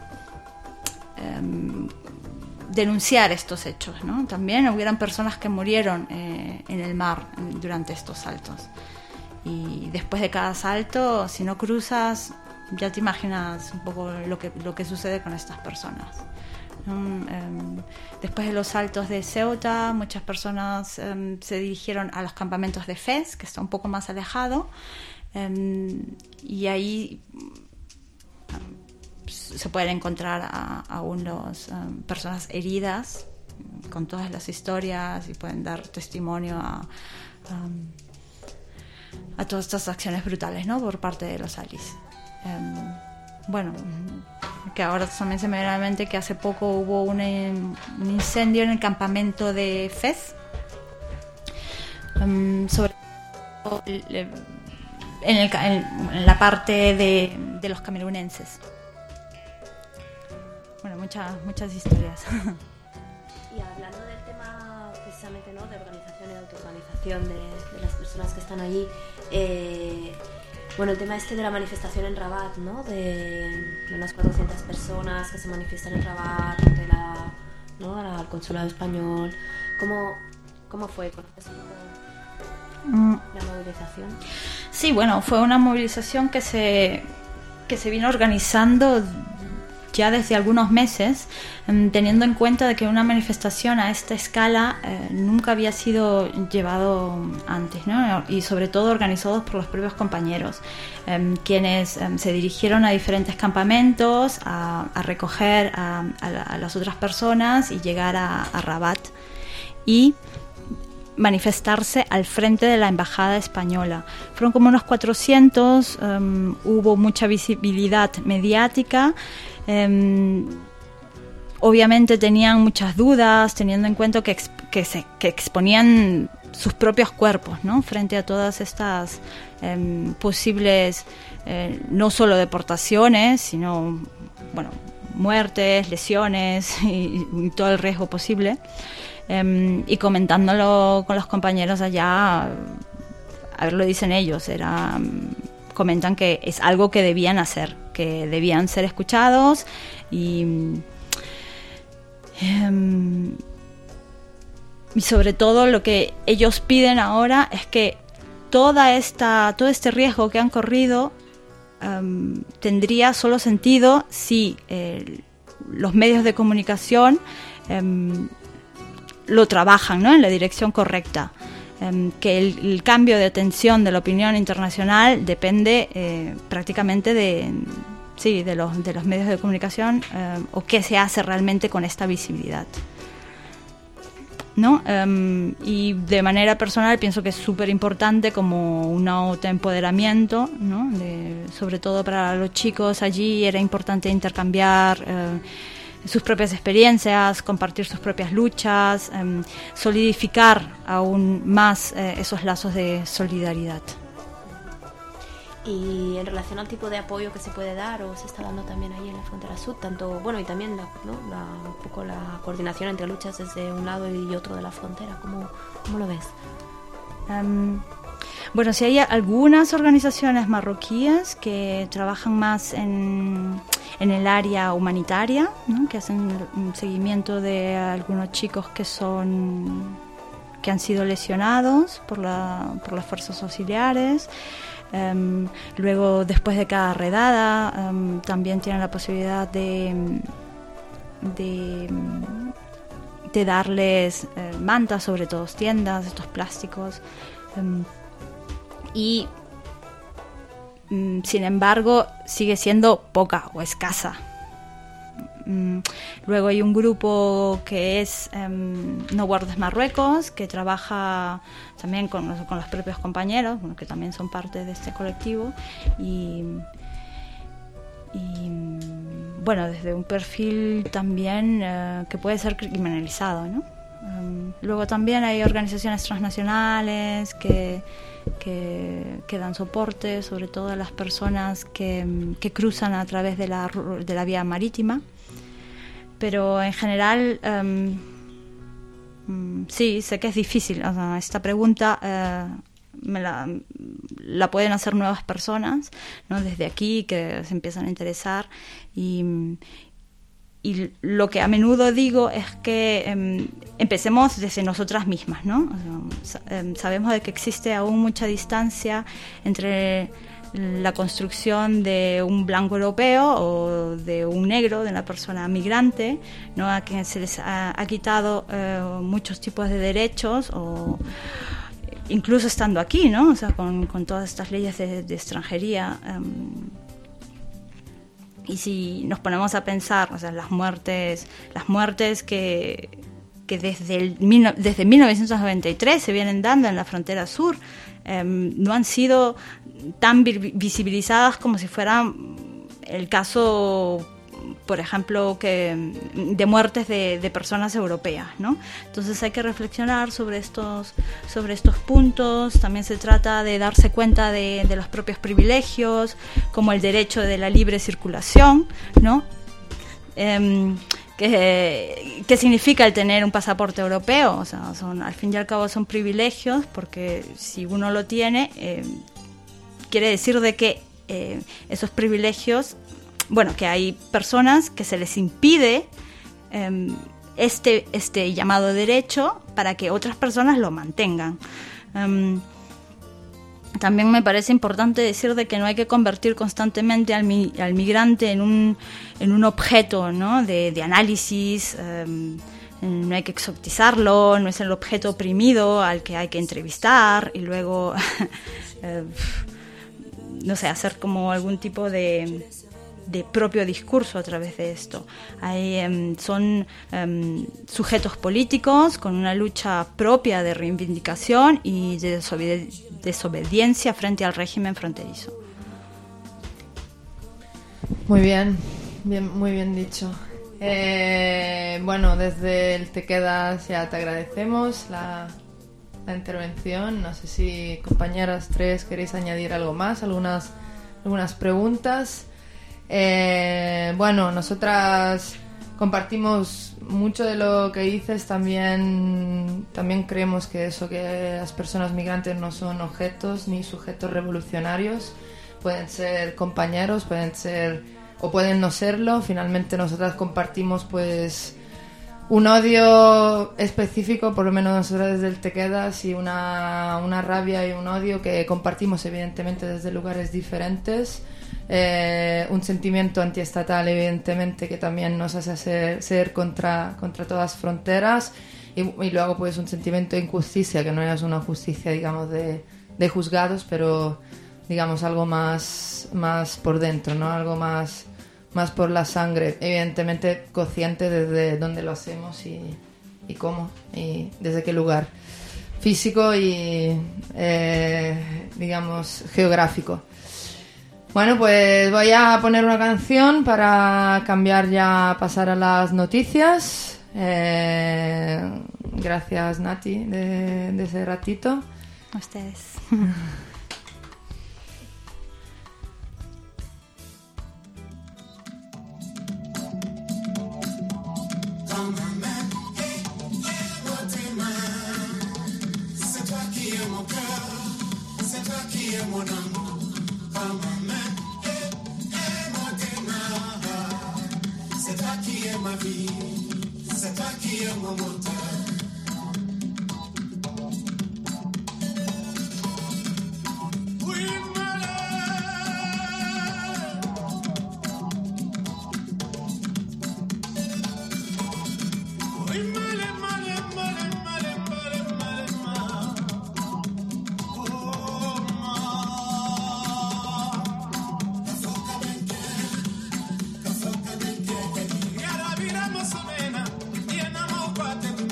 eh, denunciar estos hechos, ¿no? También hubieran personas que murieron eh, en el mar durante estos saltos. y después de cada salto, si no cruzas, ya te imaginas un poco lo que, lo que sucede con estas personas. Um, um, después de los saltos de Ceuta, muchas personas um, se dirigieron a los campamentos de Fez, que está un poco más alejado, um, y ahí um, se pueden encontrar a, aún las um, personas heridas con todas las historias y pueden dar testimonio a, um, a todas estas acciones brutales, ¿no?, por parte de los alis. Um, bueno, que ahora también se me viene a la mente que hace poco hubo un, un incendio en el campamento de Fez, um, sobre en, el, en la parte de, de los camerunenses. Bueno, muchas muchas historias. Y hablando del tema precisamente, ¿no?, de organización y de autoorganización de, de las personas que están allí, eh, bueno, el tema este de la manifestación en Rabat, ¿no?, de, de unas cuatrocientas personas que se manifiestan en Rabat ante la, ¿no?, al consulado español, ¿cómo, cómo fue? ¿Conoces un poco la movilización? Sí, bueno, fue una movilización que se, que se vino organizando ya desde algunos meses, teniendo en cuenta de que una manifestación a esta escala eh, nunca había sido llevado antes, ¿no? Y sobre todo organizados por los propios compañeros, eh, quienes eh, se dirigieron a diferentes campamentos a, a recoger a, a, a las otras personas y llegar a, a Rabat y manifestarse al frente de la embajada española. Fueron como unos cuatrocientos, um, hubo mucha visibilidad mediática. Um, obviamente tenían muchas dudas, teniendo en cuenta que, exp- que, se, que exponían sus propios cuerpos, ¿no?, frente a todas estas um, posibles, eh, no solo deportaciones, sino, bueno, muertes, lesiones y, y todo el riesgo posible. Um, y comentándolo con los compañeros allá, a ver, lo dicen ellos, era, um, comentan que es algo que debían hacer, que debían ser escuchados y, um, y sobre todo lo que ellos piden ahora es que toda esta, todo este riesgo que han corrido um, tendría solo sentido si eh, los medios de comunicación um, lo trabajan, ¿no?, en la dirección correcta, eh, que el, el cambio de atención de la opinión internacional depende eh, prácticamente de, sí, de, los, de los medios de comunicación, eh, o qué se hace realmente con esta visibilidad, ¿no? Um, y de manera personal pienso que es súper importante como un autoempoderamiento, ¿no?, de, sobre todo para los chicos allí era importante intercambiar eh, sus propias experiencias, compartir sus propias luchas, eh, solidificar aún más eh, esos lazos de solidaridad. Y en relación al tipo de apoyo que se puede dar o se está dando también ahí en la frontera sur, tanto, bueno, y también la, ¿no?, la, un poco la coordinación entre luchas desde un lado y otro de la frontera, ¿cómo, cómo lo ves? Um, bueno, sí hay algunas organizaciones marroquíes que trabajan más en, en el área humanitaria, ¿no?, que hacen un seguimiento de algunos chicos que son que han sido lesionados por, la, por las fuerzas auxiliares. Um, luego, después de cada redada, um, también tienen la posibilidad de, de, de darles eh, mantas, sobre todo tiendas, estos plásticos. Um, y, um, sin embargo, sigue siendo poca o escasa. Um, luego hay un grupo que es um, No Guardes Marruecos, que trabaja también con los, con los propios compañeros, bueno, que también son parte de este colectivo, y, y bueno, desde un perfil también uh, que puede ser criminalizado, ¿no? Um, luego también hay organizaciones transnacionales que, que, que dan soporte, sobre todo a las personas que, que cruzan a través de la, de la vía marítima. Pero en general, um, um, sí, sé que es difícil. O sea, esta pregunta uh, me la, la pueden hacer nuevas personas, ¿no?, desde aquí, que se empiezan a interesar. Y, y lo que a menudo digo es que eh, empecemos desde nosotras mismas, ¿no? O sea, eh, sabemos de que existe aún mucha distancia entre la construcción de un blanco europeo o de un negro, de una persona migrante, ¿no? A quien se les ha, ha quitado eh, muchos tipos de derechos, o incluso estando aquí, ¿no? O sea, con, con todas estas leyes de, de extranjería. Um, y si nos ponemos a pensar, o sea, las muertes, las muertes que, que desde, el, desde mil novecientos noventa y tres se vienen dando en la frontera sur, eh, no han sido tan visibilizadas como si fuera el caso, por ejemplo, que de muertes de, de personas europeas, ¿no? Entonces hay que reflexionar sobre estos, sobre estos puntos. También se trata de darse cuenta de, de los propios privilegios, como el derecho de la libre circulación, ¿no? Eh, ¿Qué, ¿Qué significa el tener un pasaporte europeo? O sea, son, al fin y al cabo son privilegios, porque si uno lo tiene, eh, quiere decir de que eh, esos privilegios, bueno, que hay personas que se les impide eh, este, este llamado derecho para que otras personas lo mantengan. Um, También me parece importante decir de que no hay que convertir constantemente al, mi, al migrante en un, en un objeto, ¿no? de, de análisis. Eh, no hay que exotizarlo, no es el objeto oprimido al que hay que entrevistar y luego, eh, no sé, hacer como algún tipo de, de propio discurso a través de esto. Hay, eh, son eh, sujetos políticos con una lucha propia de reivindicación y de desobediencia desobediencia frente al régimen fronterizo. Muy bien, bien muy bien dicho. Eh, bueno, desde el Te Quedas ya te agradecemos la, la intervención. No sé si compañeras tres queréis añadir algo más, algunas, algunas preguntas. Eh, bueno, nosotras compartimos mucho de lo que dices. También, también creemos que eso, que las personas migrantes no son objetos ni sujetos revolucionarios. Pueden ser compañeros, pueden ser o pueden no serlo. Finalmente nosotras compartimos pues un odio específico, por lo menos nosotras desde el Te Quedas, y una, una rabia y un odio que compartimos evidentemente desde lugares diferentes. Eh, un sentimiento antiestatal evidentemente que también nos hace hacer, ser contra, contra todas fronteras, y, y luego pues un sentimiento de injusticia, que no es una justicia digamos de, de juzgados, pero digamos algo más, más por dentro, ¿no? Algo más, más por la sangre, evidentemente consciente desde dónde lo hacemos y, y cómo y desde qué lugar físico y eh, digamos geográfico. Bueno, pues voy a poner una canción para cambiar ya, pasar a las noticias. Eh, gracias, Nati, de, de ese ratito. A ustedes. Ma vie, c'est toi qui es mon moteur. Oui, Somena, y en amor,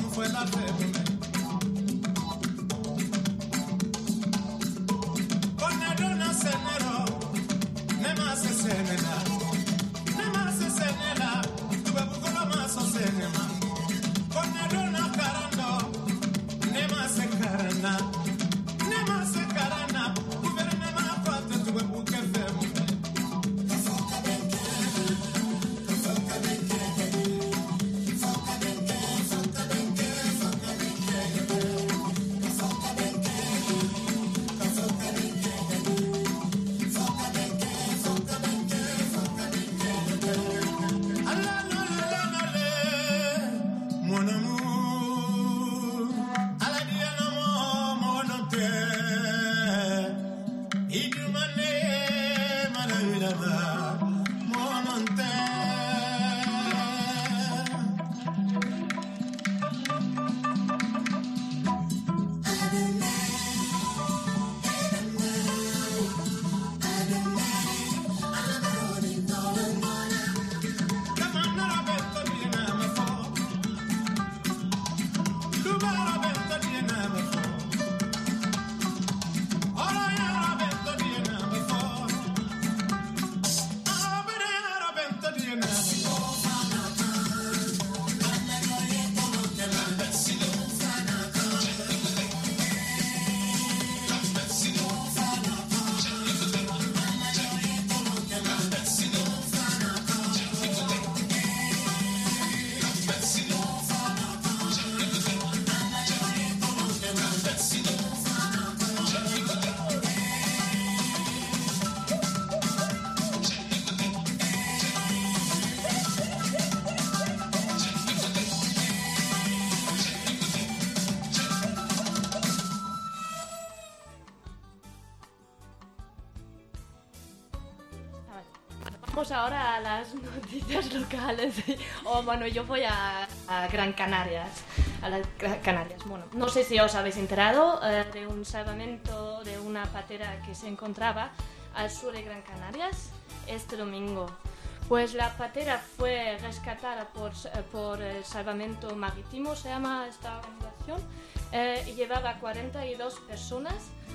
Vamos ahora a las noticias locales. O bueno, yo voy a, a Gran Canarias. A las Gran Canarias. Bueno, no sé si os habéis enterado eh, de un salvamento de una patera que se encontraba al sur de Gran Canarias este domingo. Pues la patera fue rescatada por, por el Salvamento Marítimo, se llama esta organización, eh, y llevaba cuarenta y dos personas.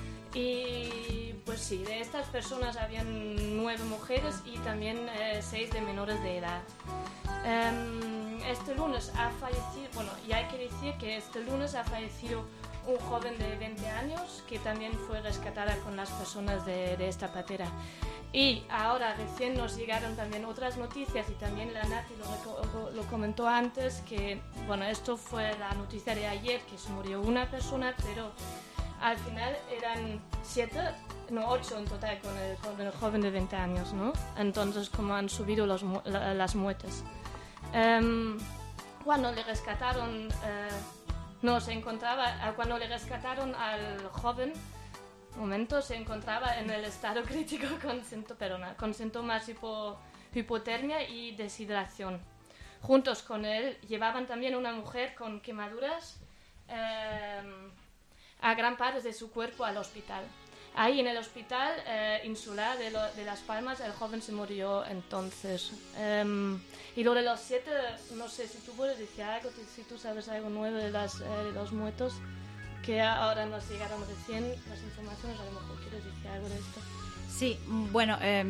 Y pues sí, de estas personas habían nueve mujeres y también eh, seis de menores de edad. Um, este lunes ha fallecido, bueno, y hay que decir que este lunes ha fallecido un joven de veinte años que también fue rescatada con las personas de, de esta patera. Y ahora recién nos llegaron también otras noticias y también la Nati lo, lo comentó antes, que bueno, esto fue la noticia de ayer, que se murió una persona, pero al final eran siete, no, ocho en total con el, con el joven de veinte años, ¿no? Entonces, como han subido los, la, las muertes. Um, cuando le rescataron, uh, no, se encontraba, cuando le rescataron al joven, momento, se encontraba en el estado crítico con, perdona, con síntomas hipo, hipotermia y deshidratación. Juntos con él llevaban también una mujer con quemaduras um, a gran parte de su cuerpo al hospital. Ahí en el hospital eh, insular de, lo, de Las Palmas el joven se murió entonces. Um, y lo de los siete, no sé si tú puedes decir algo, si tú sabes algo nuevo de, las, eh, de los muertos, que ahora nos llegaron recién las informaciones, a lo mejor quieres decir algo de esto. Sí, bueno, eh,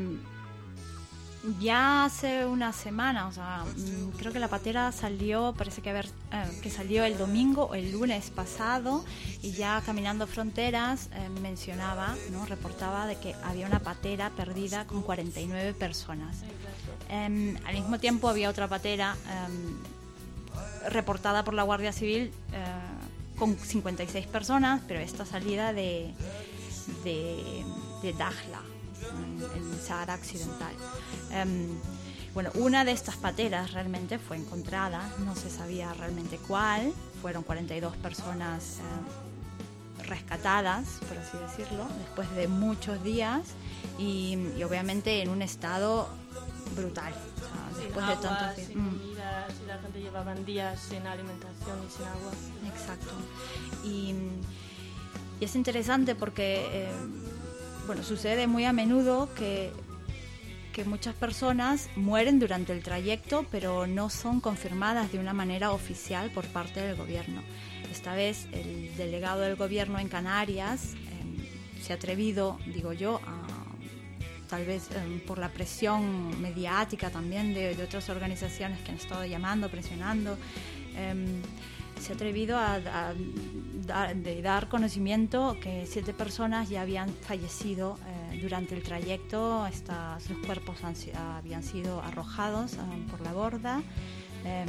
ya hace una semana, o sea, creo que la patera salió, parece que, haber, eh, que salió el domingo o el lunes pasado, y ya Caminando Fronteras eh, mencionaba, ¿no? Reportaba de que había una patera perdida con cuarenta y nueve personas. Eh, al mismo tiempo había otra patera eh, reportada por la Guardia Civil eh, con cincuenta y seis personas, pero esta salida de, de, de Dakhla, en el Sahara Occidental. Um, bueno, una de estas pateras realmente fue encontrada, no se sabía realmente cuál, fueron cuarenta y dos personas eh, rescatadas, por así decirlo, después de muchos días y, y obviamente en un estado brutal. O sea, sin después agua, de tantos días. sin comida, si la gente llevaban días sin alimentación y sin agua. Exacto. Y, y es interesante porque eh, bueno, sucede muy a menudo que, que muchas personas mueren durante el trayecto, pero no son confirmadas de una manera oficial por parte del gobierno. Esta vez el delegado del gobierno en Canarias eh, se ha atrevido, digo yo, a, tal vez eh, por la presión mediática también de, de otras organizaciones que han estado llamando, presionando, eh, se ha atrevido a, a, a de dar conocimiento que siete personas ya habían fallecido eh, durante el trayecto. Estas, sus cuerpos han, habían sido arrojados eh, por la borda eh,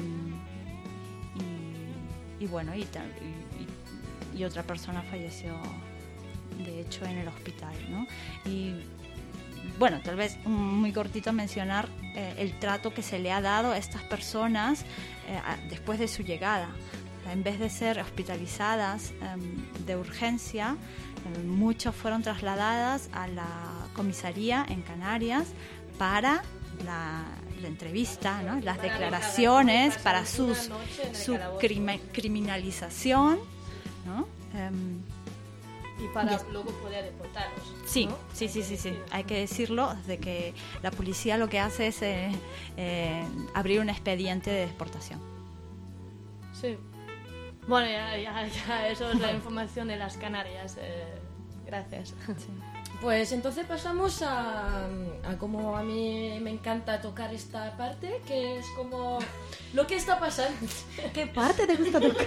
y, y bueno y, y, y otra persona falleció de hecho en el hospital, ¿no? Y bueno, tal vez muy cortito mencionar eh, el trato que se le ha dado a estas personas eh, a, después de su llegada. en vez de ser hospitalizadas eh, de urgencia, eh, muchas fueron trasladadas a la comisaría en Canarias para la, la entrevista, ¿no? Las para declaraciones, para sus, su crime, criminalización, ¿no? Um, y para y luego poder deportarlos. Sí, ¿no? sí, sí, sí, sí. Hay que decirlo, de que la policía lo que hace es eh, eh, abrir un expediente de deportación. Sí. Bueno, ya, ya, ya, eso es la información de las Canarias. Eh, gracias. Sí. Pues entonces pasamos a, a como a mí me encanta tocar esta parte, que es como lo que está pasando. ¿Qué parte te gusta tocar?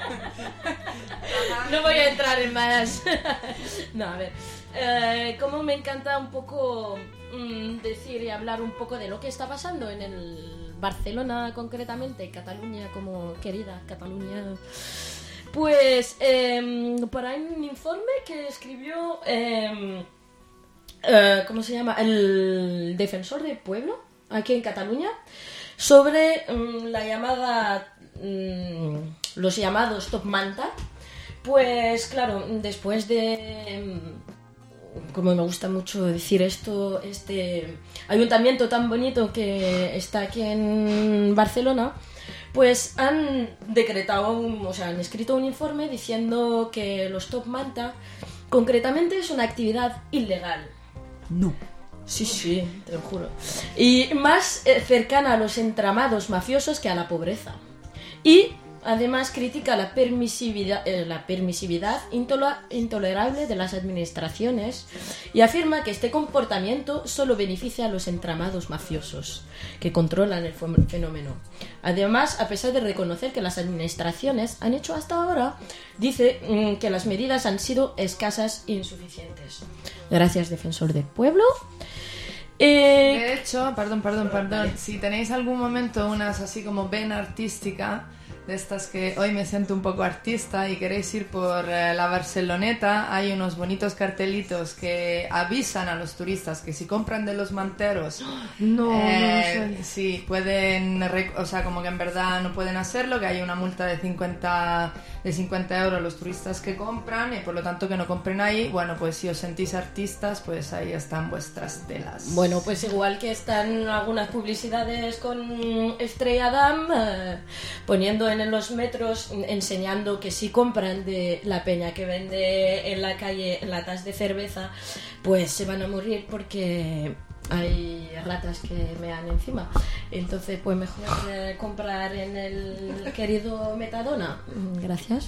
No voy a entrar en más. No, a ver. Eh, como me encanta un poco mm, decir y hablar un poco de lo que está pasando en el Barcelona, concretamente, Cataluña, como querida Cataluña. Pues eh, por ahí un informe que escribió, eh, eh, ¿cómo se llama? El defensor del pueblo, aquí en Cataluña, sobre um, la llamada, um, los llamados Top Manta. Pues claro, después de, como me gusta mucho decir esto, este ayuntamiento tan bonito que está aquí en Barcelona, pues han decretado, un, o sea, han escrito un informe diciendo que los Top Manta, concretamente, es una actividad ilegal. No. Sí, sí, te lo juro. Y más eh, cercana a los entramados mafiosos que a la pobreza. Y además critica la permisividad, eh, la permisividad intola- intolerable de las administraciones y afirma que este comportamiento solo beneficia a los entramados mafiosos que controlan el fenómeno. Además, a pesar de reconocer que las administraciones han hecho hasta ahora, dice mm, que las medidas han sido escasas e insuficientes. Gracias, defensor del pueblo. Eh... De hecho, perdón, perdón, perdón, si tenéis algún momento unas así como vena artística, de estas que hoy me siento un poco artista y queréis ir por eh, la Barceloneta, hay unos bonitos cartelitos que avisan a los turistas que si compran de los manteros, no, eh, no sí, pueden, o sea, como que en verdad no pueden hacerlo, que hay una multa de cincuenta euros a los turistas que compran y por lo tanto que no compren ahí. Bueno, pues si os sentís artistas, pues ahí están vuestras telas. Bueno, pues igual que están algunas publicidades con Estrella Damm, eh, poniendo en los metros, enseñando que si compran de la peña que vende en la calle latas de cerveza, pues se van a morir porque hay ratas que mean encima. Entonces, pues mejor eh, comprar en el querido Metadona. Gracias.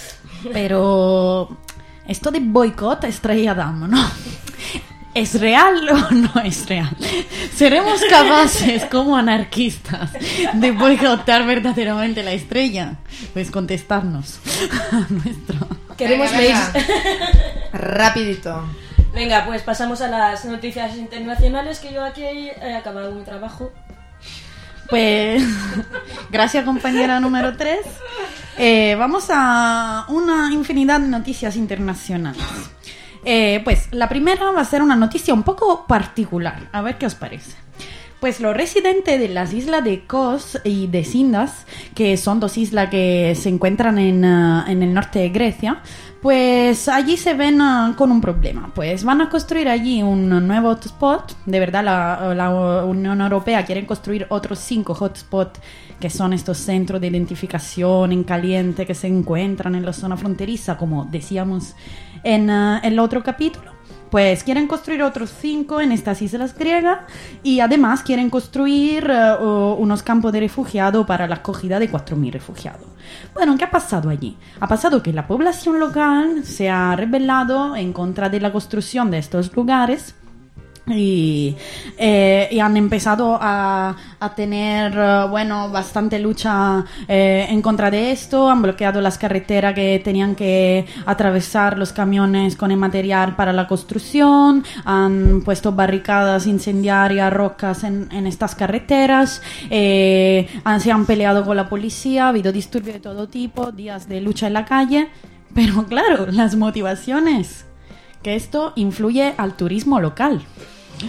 Pero esto de boicot Estrella Damm, ¿no? ¿Es real o no es real? ¿Seremos capaces como anarquistas de boicotar verdaderamente la estrella? Pues contestarnos a nuestro... Queremos mails. Rapidito. Venga, pues pasamos a las noticias internacionales, que yo aquí he acabado mi trabajo. Pues, gracias compañera número tres. Eh, vamos a una infinidad de noticias internacionales. Eh, pues la primera va a ser una noticia un poco particular, a ver qué os parece. Pues los residentes de las islas de Kos y de Sindas, que son dos islas que se encuentran en, uh, en el norte de Grecia, pues allí se ven uh, con un problema. Pues van a construir allí un nuevo hotspot. De verdad la, la Unión Europea quiere construir otros cinco hotspots, que son estos centros de identificación en caliente que se encuentran en la zona fronteriza, como decíamos en uh, el otro capítulo. Pues quieren construir otros cinco en estas islas griegas y además quieren construir uh, unos campos de refugiados para la acogida de cuatro mil refugiados. Bueno, ¿qué ha pasado allí? Ha pasado que la población local se ha rebelado en contra de la construcción de estos lugares. Y, eh, y han empezado a, a tener, uh, bueno, bastante lucha eh, en contra de esto. Han bloqueado las carreteras que tenían que atravesar los camiones con el material para la construcción. Han puesto barricadas incendiarias, rocas en, en estas carreteras. Eh, han, se han peleado con la policía. Ha habido disturbios de todo tipo, días de lucha en la calle. Pero claro, las motivaciones, que esto influye al turismo local.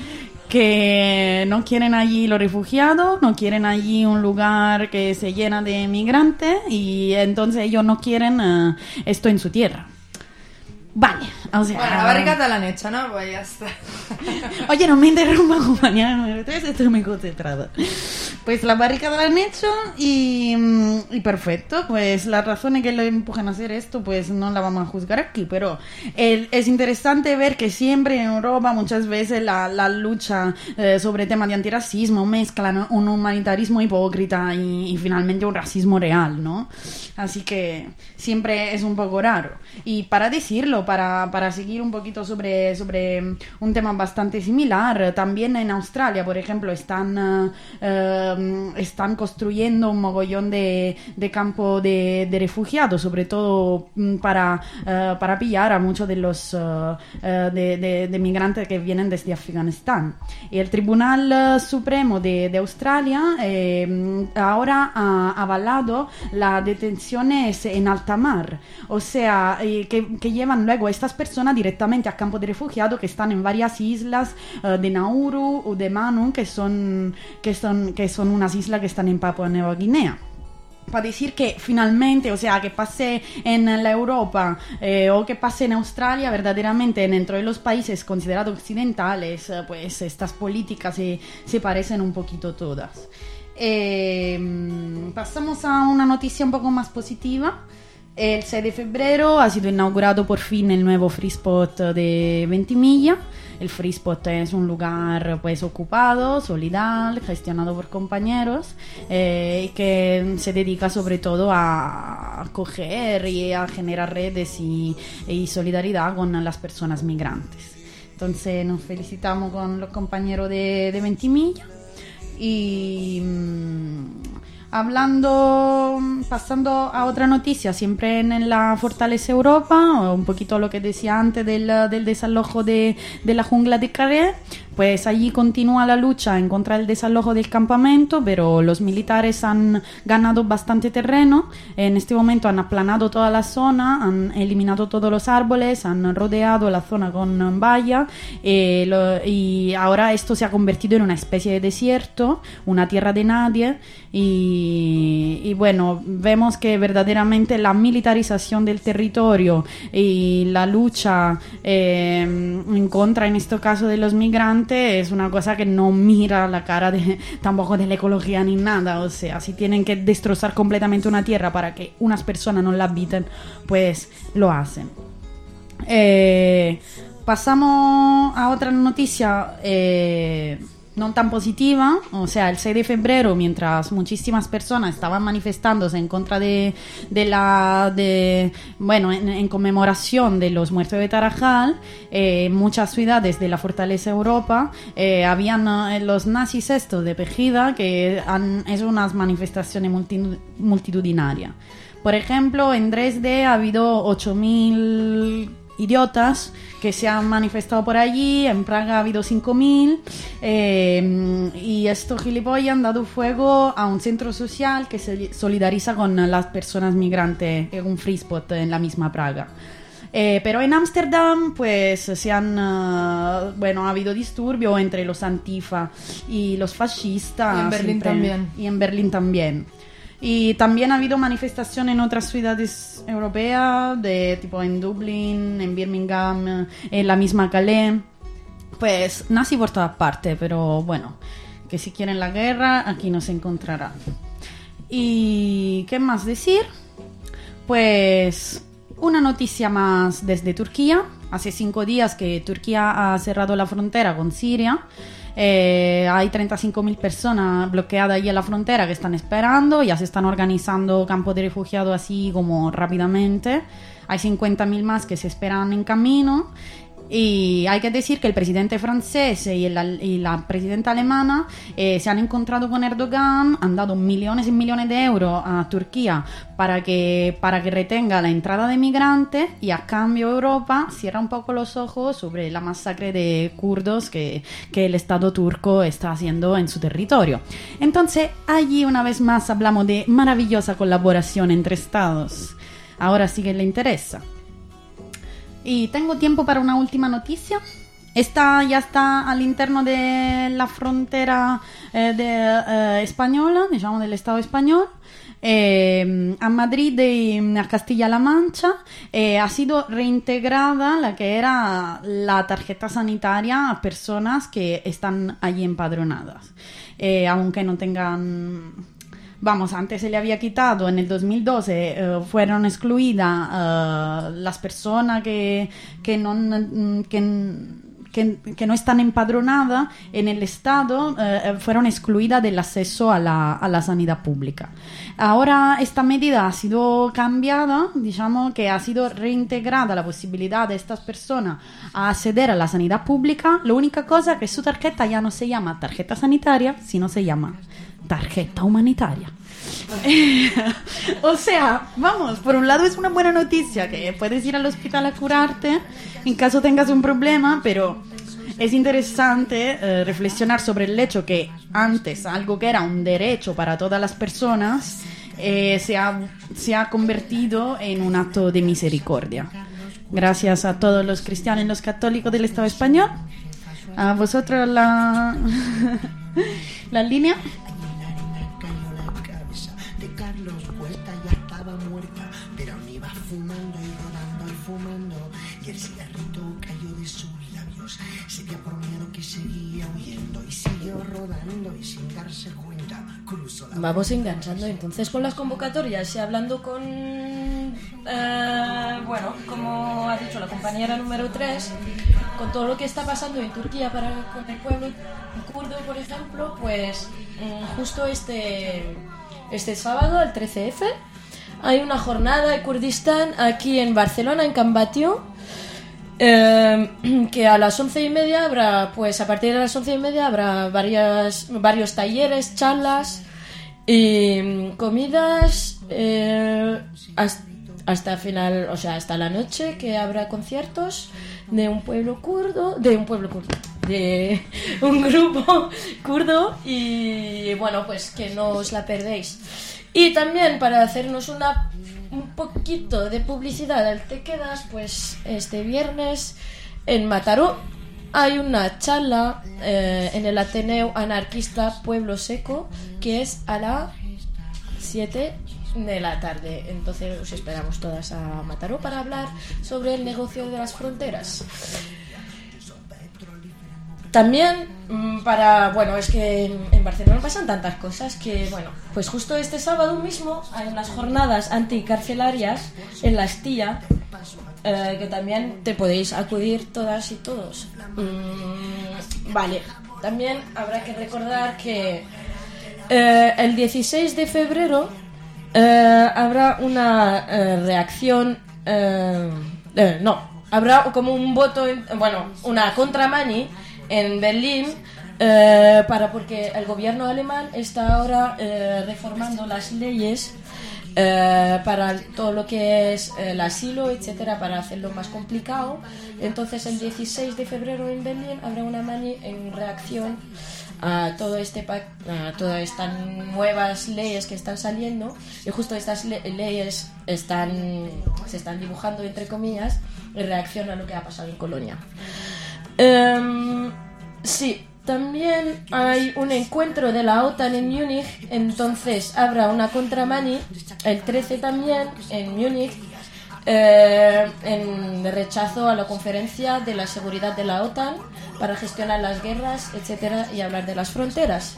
que no quieren allí los refugiados, no quieren allí un lugar que se llena de migrantes y entonces ellos no quieren uh, esto en su tierra. Vale, o sea... Bueno, la barricata la han hecho, ¿no? Pues ya está. Oye, no me interrumpa, compañera número tres, estoy muy concentrada. Pues la barricada la han hecho y, y perfecto. Pues las razones que lo empujan a hacer esto, pues no la vamos a juzgar aquí. Pero el, es interesante ver que siempre en Europa muchas veces la, la lucha eh, sobre temas de antirracismo mezclan un humanitarismo hipócrita y, y finalmente un racismo real, ¿no? Así que siempre es un poco raro. Y para decirlo, Para, para seguir un poquito sobre, sobre un tema bastante similar, también en Australia, por ejemplo, están, uh, uh, están construyendo un mogollón de, de campo de, de refugiados, sobre todo um, para, uh, para pillar a muchos de los uh, uh, de, de, de migrantes que vienen desde Afganistán. Y el Tribunal uh, Supremo de, de Australia eh, ahora ha avalado las detenciones en alta mar, o sea, eh, que, que llevan luego a estas personas directamente a campos de refugiados que están en varias islas uh, de Nauru o de Manu, que son, que, son, que son unas islas que están en Papua Nueva Guinea. Para decir que finalmente, o sea, que pase en la Europa eh, o que pase en Australia, verdaderamente dentro de los países considerados occidentales, eh, pues estas políticas se, se parecen un poquito todas. Eh, pasamos a una noticia un poco más positiva. El seis de febrero ha sido inaugurado por fin el nuevo Free Spot de Ventimiglia. El Free Spot es un lugar pues ocupado, solidario, gestionado por compañeros eh, que se dedica sobre todo a acoger y a generar redes y, y solidaridad con las personas migrantes. Entonces nos felicitamos con los compañeros de, de Ventimiglia y... Mmm, Hablando, pasando a otra noticia, siempre en la Fortaleza Europa, un poquito lo que decía antes del, del desalojo de, de la jungla de Calais, pues allí continúa la lucha en contra del desalojo del campamento, pero los militares han ganado bastante terreno. En este momento han aplanado toda la zona, han eliminado todos los árboles, han rodeado la zona con valla eh, lo, y ahora esto se ha convertido en una especie de desierto, una tierra de nadie. Y, y bueno, vemos que verdaderamente la militarización del territorio y la lucha eh, en contra, en este caso, de los migrantes es una cosa que no mira la cara de, tampoco de la ecología ni nada. O sea, si tienen que destrozar completamente una tierra para que unas personas no la habiten, pues lo hacen. Eh, pasamos a otra noticia eh, no tan positiva, o sea, el seis de febrero, mientras muchísimas personas estaban manifestándose en contra de, de la, de, bueno, en, en conmemoración de los muertos de Tarajal, eh, muchas ciudades de la Fortaleza Europa, eh, habían eh, los nazis estos de Pejida, que han, es unas manifestaciones multitud, multitudinarias. Por ejemplo, en Dresde ha habido ocho mil idiotas que se han manifestado por allí, en Praga ha habido cinco mil eh, y estos gilipollas han dado fuego a un centro social que se solidariza con las personas migrantes, en un free spot en la misma Praga. Eh, pero en Ámsterdam pues se han uh, bueno, ha habido disturbio entre los antifa y los fascistas, y en Berlín siempre, también y en Berlín también. Y también ha habido manifestaciones en otras ciudades europeas, de tipo en Dublín, en Birmingham, en la misma Calais. Pues nazi por todas partes, pero bueno, que si quieren la guerra, aquí nos encontrarán. ¿Y qué más decir? Pues una noticia más desde Turquía. Hace cinco días que Turquía ha cerrado la frontera con Siria. Eh, hay treinta y cinco mil personas bloqueadas ahí en la frontera que están esperando, ya se están organizando campos de refugiados así como rápidamente. Hay cincuenta mil más que se esperan en camino. Y hay que decir que el presidente francés y la, y la presidenta alemana eh, se han encontrado con Erdogan, han dado millones y millones de euros a Turquía para que, para que retenga la entrada de migrantes, y a cambio Europa cierra un poco los ojos sobre la masacre de kurdos que, que el Estado turco está haciendo en su territorio. Entonces allí una vez más hablamos de maravillosa colaboración entre Estados. Ahora sí que le interesa. Y tengo tiempo para una última noticia. esta ya está al interno de la frontera eh, de, eh, española, diciamo del Estado español, eh, a Madrid y a Castilla-La Mancha, eh, ha sido reintegrada la que era la tarjeta sanitaria a personas que están allí empadronadas, eh, aunque no tengan... Vamos, antes se le había quitado, en el dos mil doce eh, fueron excluidas eh, las personas que, que no... Que, Que, que no están empadronadas en el Estado, eh, fueron excluidas del acceso a la, a la sanidad pública. Ahora esta medida ha sido cambiada, digamos que ha sido reintegrada la posibilidad de estas personas a acceder a la sanidad pública. La única cosa es que su tarjeta ya no se llama tarjeta sanitaria, sino se llama tarjeta humanitaria. O sea, vamos, por un lado es una buena noticia que puedes ir al hospital a curarte en caso tengas un problema, pero es interesante eh, reflexionar sobre el hecho que antes algo que era un derecho para todas las personas eh, se, ha, se ha convertido en un acto de misericordia. Gracias a todos los cristianos y los católicos del Estado español. A vosotros la, la línea. Carlos Puerta ya estaba muerta, pero aún iba fumando y rodando y fumando, y el cigarrito cayó de sus labios. Sería por miedo que seguía huyendo y siguió rodando y sin darse cuenta cruzó la... Vamos enganchando entonces con las convocatorias y hablando con, eh, bueno, como ha dicho la compañera número tres, con todo lo que está pasando en Turquía para con el pueblo kurdo, por ejemplo, pues justo este... Este sábado, el trece efe, hay una jornada de Kurdistán aquí en Barcelona, en Can Batlló, eh, que a las once y media habrá, pues a partir de las once y media habrá varias, varios talleres, charlas y comidas eh, hasta, hasta final, o sea, hasta la noche, que habrá conciertos de un pueblo kurdo, de un pueblo kurdo. de un grupo kurdo y bueno, pues que no os la perdéis. Y también para hacernos una un poquito de publicidad al Te Quedas, pues este viernes en Mataró hay una charla eh, en el Ateneo Anarquista Pueblo Seco, que es a las siete de la tarde. Entonces os esperamos todas a Mataró para hablar sobre el negocio de las fronteras. También para, bueno, es que en Barcelona pasan tantas cosas que, bueno, pues justo este sábado mismo hay unas jornadas anticarcelarias en La Estilla, eh, que también te podéis acudir todas y todos. Mm, vale, también habrá que recordar que eh, el dieciséis de febrero eh, habrá una eh, reacción, eh, eh, no, habrá como un voto, en, bueno, una contramani en Berlín, eh, para porque el gobierno alemán está ahora eh, reformando las leyes eh, para todo lo que es el asilo, etcétera, para hacerlo más complicado. Entonces el dieciséis de febrero en Berlín habrá una mani en reacción a todo este a todas estas nuevas leyes que están saliendo, y justo estas le- leyes están se están dibujando entre comillas en reacción a lo que ha pasado en Colonia. Um, sí, también hay un encuentro de la OTAN en Múnich, entonces habrá una contramani el trece también en Múnich, eh, en rechazo a la conferencia de la seguridad de la OTAN para gestionar las guerras, etcétera, y hablar de las fronteras.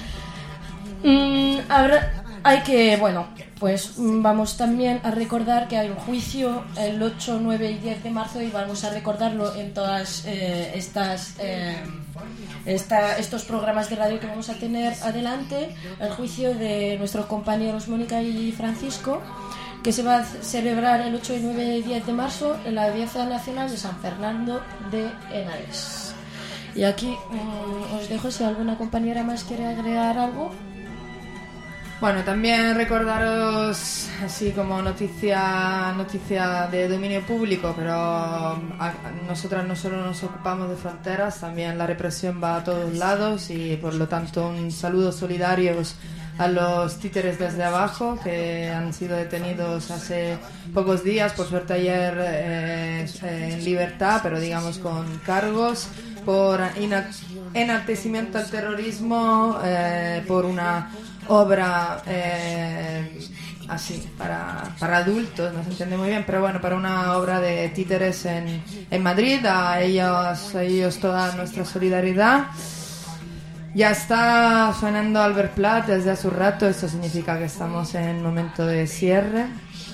Mm, habrá, hay que, bueno, pues vamos también a recordar que hay un juicio el ocho, nueve y diez de marzo, y vamos a recordarlo en todas eh, estas eh, esta, estos programas de radio que vamos a tener adelante, el juicio de nuestros compañeros Mónica y Francisco, que se va a celebrar el ocho, nueve y diez de marzo en la Audiencia Nacional de San Fernando de Henares. Y aquí um, os dejo si alguna compañera más quiere agregar algo. Bueno, también recordaros, así como noticia noticia de dominio público, pero a, nosotras no solo nos ocupamos de fronteras, también la represión va a todos lados, y por lo tanto un saludo solidario a los títeres desde abajo que han sido detenidos hace pocos días, por suerte ayer eh, en libertad, pero digamos con cargos por enaltecimiento al terrorismo, eh, por una obra eh, así, para, para adultos, no se entiende muy bien, pero bueno, para una obra de títeres en, en Madrid. A ellos, a ellos toda nuestra solidaridad. Ya está sonando Albert Plat desde hace un rato, esto significa que estamos en momento de cierre.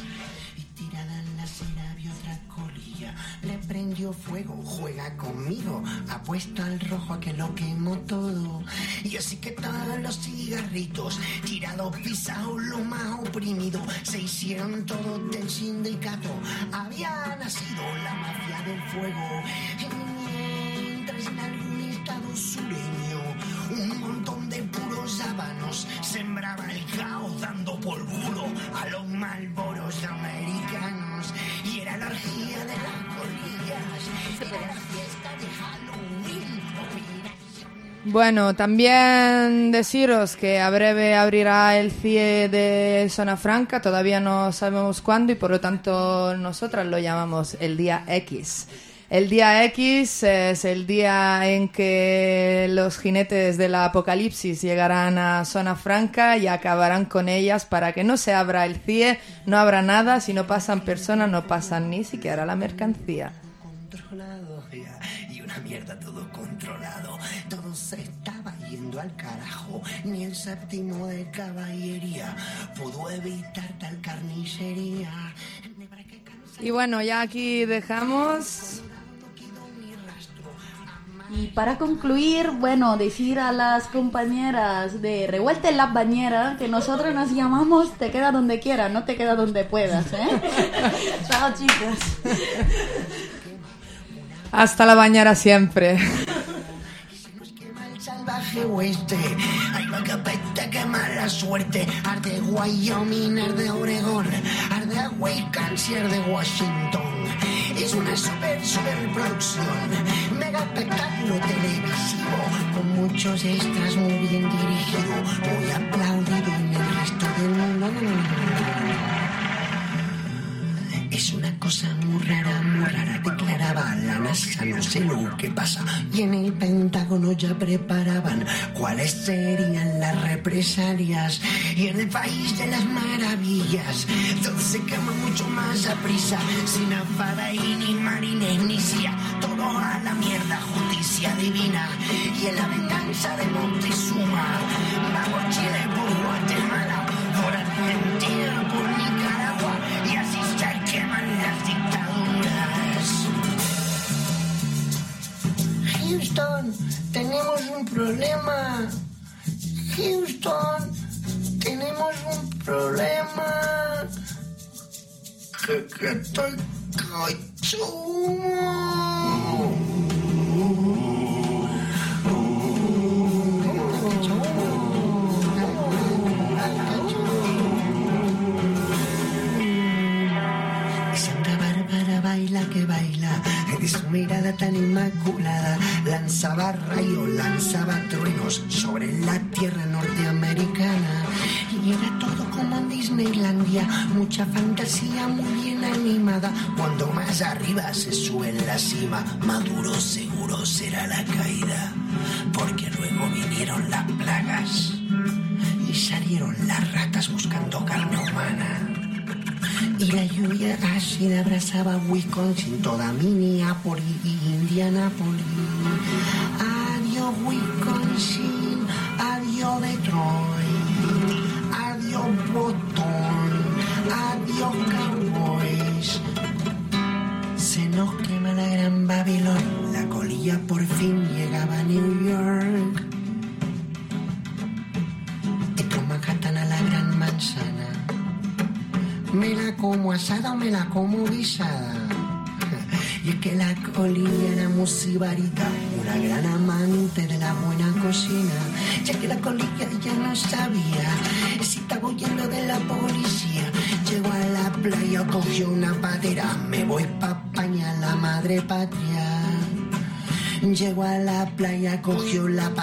Le prendió fuego, juega conmigo, apuesto al rojo a que lo quemo todo. Y así que todos los cigarritos, tirados, pisados, lo más oprimido, se hicieron todos del sindicato. Había nacido la mafia del fuego, mientras en algún estado sureño un montón de puros sábanos sembraba el caos dando por culo a los malboros americanos. Y era la orgía de las colillas, era la fiesta de Halloween. Bueno, también deciros que a breve abrirá el C I E de Zona Franca, todavía no sabemos cuándo y por lo tanto nosotras lo llamamos el día X. El día X es el día en que los jinetes del apocalipsis llegarán a Zona Franca y acabarán con ellas para que no se abra el C I E, no habrá nada, si no pasan personas no pasan ni siquiera la mercancía. Controlado, y una mierda todo controlado, todo se estaba yendo al carajo, ni el séptimo de caballería pudo evitar tal carnicería. Y bueno, ya aquí dejamos. Y para concluir, bueno, decir a las compañeras de Revuelta en las Bañeras que nosotros nos llamamos Te queda donde quieras, no te queda donde puedas, ¿eh? Chao, chicas. Hasta la bañera siempre. Salvaje oeste, hay vacapeta que mala suerte, arde Wyoming, arde Oregón, arde Wisconsin, arde Washington. Es una super, super producción, mega espectáculo televisivo, con muchos extras, muy bien dirigido, muy aplaudido en el resto del mundo. Es una cosa muy rara, muy rara, declaraba la NASA, no sé lo que pasa. Y en el Pentágono ya preparaban cuáles serían las represalias. Y en el país de las maravillas, todo se quema mucho más a prisa. Sin afada y ni marines ni cia, todo a la mierda, justicia divina. Y en la venganza de Montezuma, vamos Chile por Guatemala, por Argentina, por Nicaragua, y así se queman las dictaduras. Houston, tenemos un problema. Houston, tenemos un problema. Que, que estoy cachumo. Baila que baila, de su mirada tan inmaculada, lanzaba rayos, lanzaba truenos sobre la tierra norteamericana. Y era todo como en Disneylandia, mucha fantasía muy bien animada. Cuando más arriba se sube en la cima, Maduro seguro será la caída, porque luego vinieron las plagas y salieron las ratas buscando carne humana. Y la lluvia ácida abrazaba Wisconsin, toda Minneapolis y Indianapolis. Adiós Wisconsin, adiós Detroit, adiós Boston, adiós Cowboys. Se nos quema la gran Babilón, la colilla por fin llegaba a New York. Entro Manhattan a la gran manzana. Me la como asada o me la como guisada. Y es que la colilla era muy sibarita, una gran amante de la buena cocina. Ya que la colilla ya no sabía si estaba huyendo de la policía. Llegó a la playa, cogió una patera, me voy pa' España, la madre patria. Llegó a la playa, cogió la patera.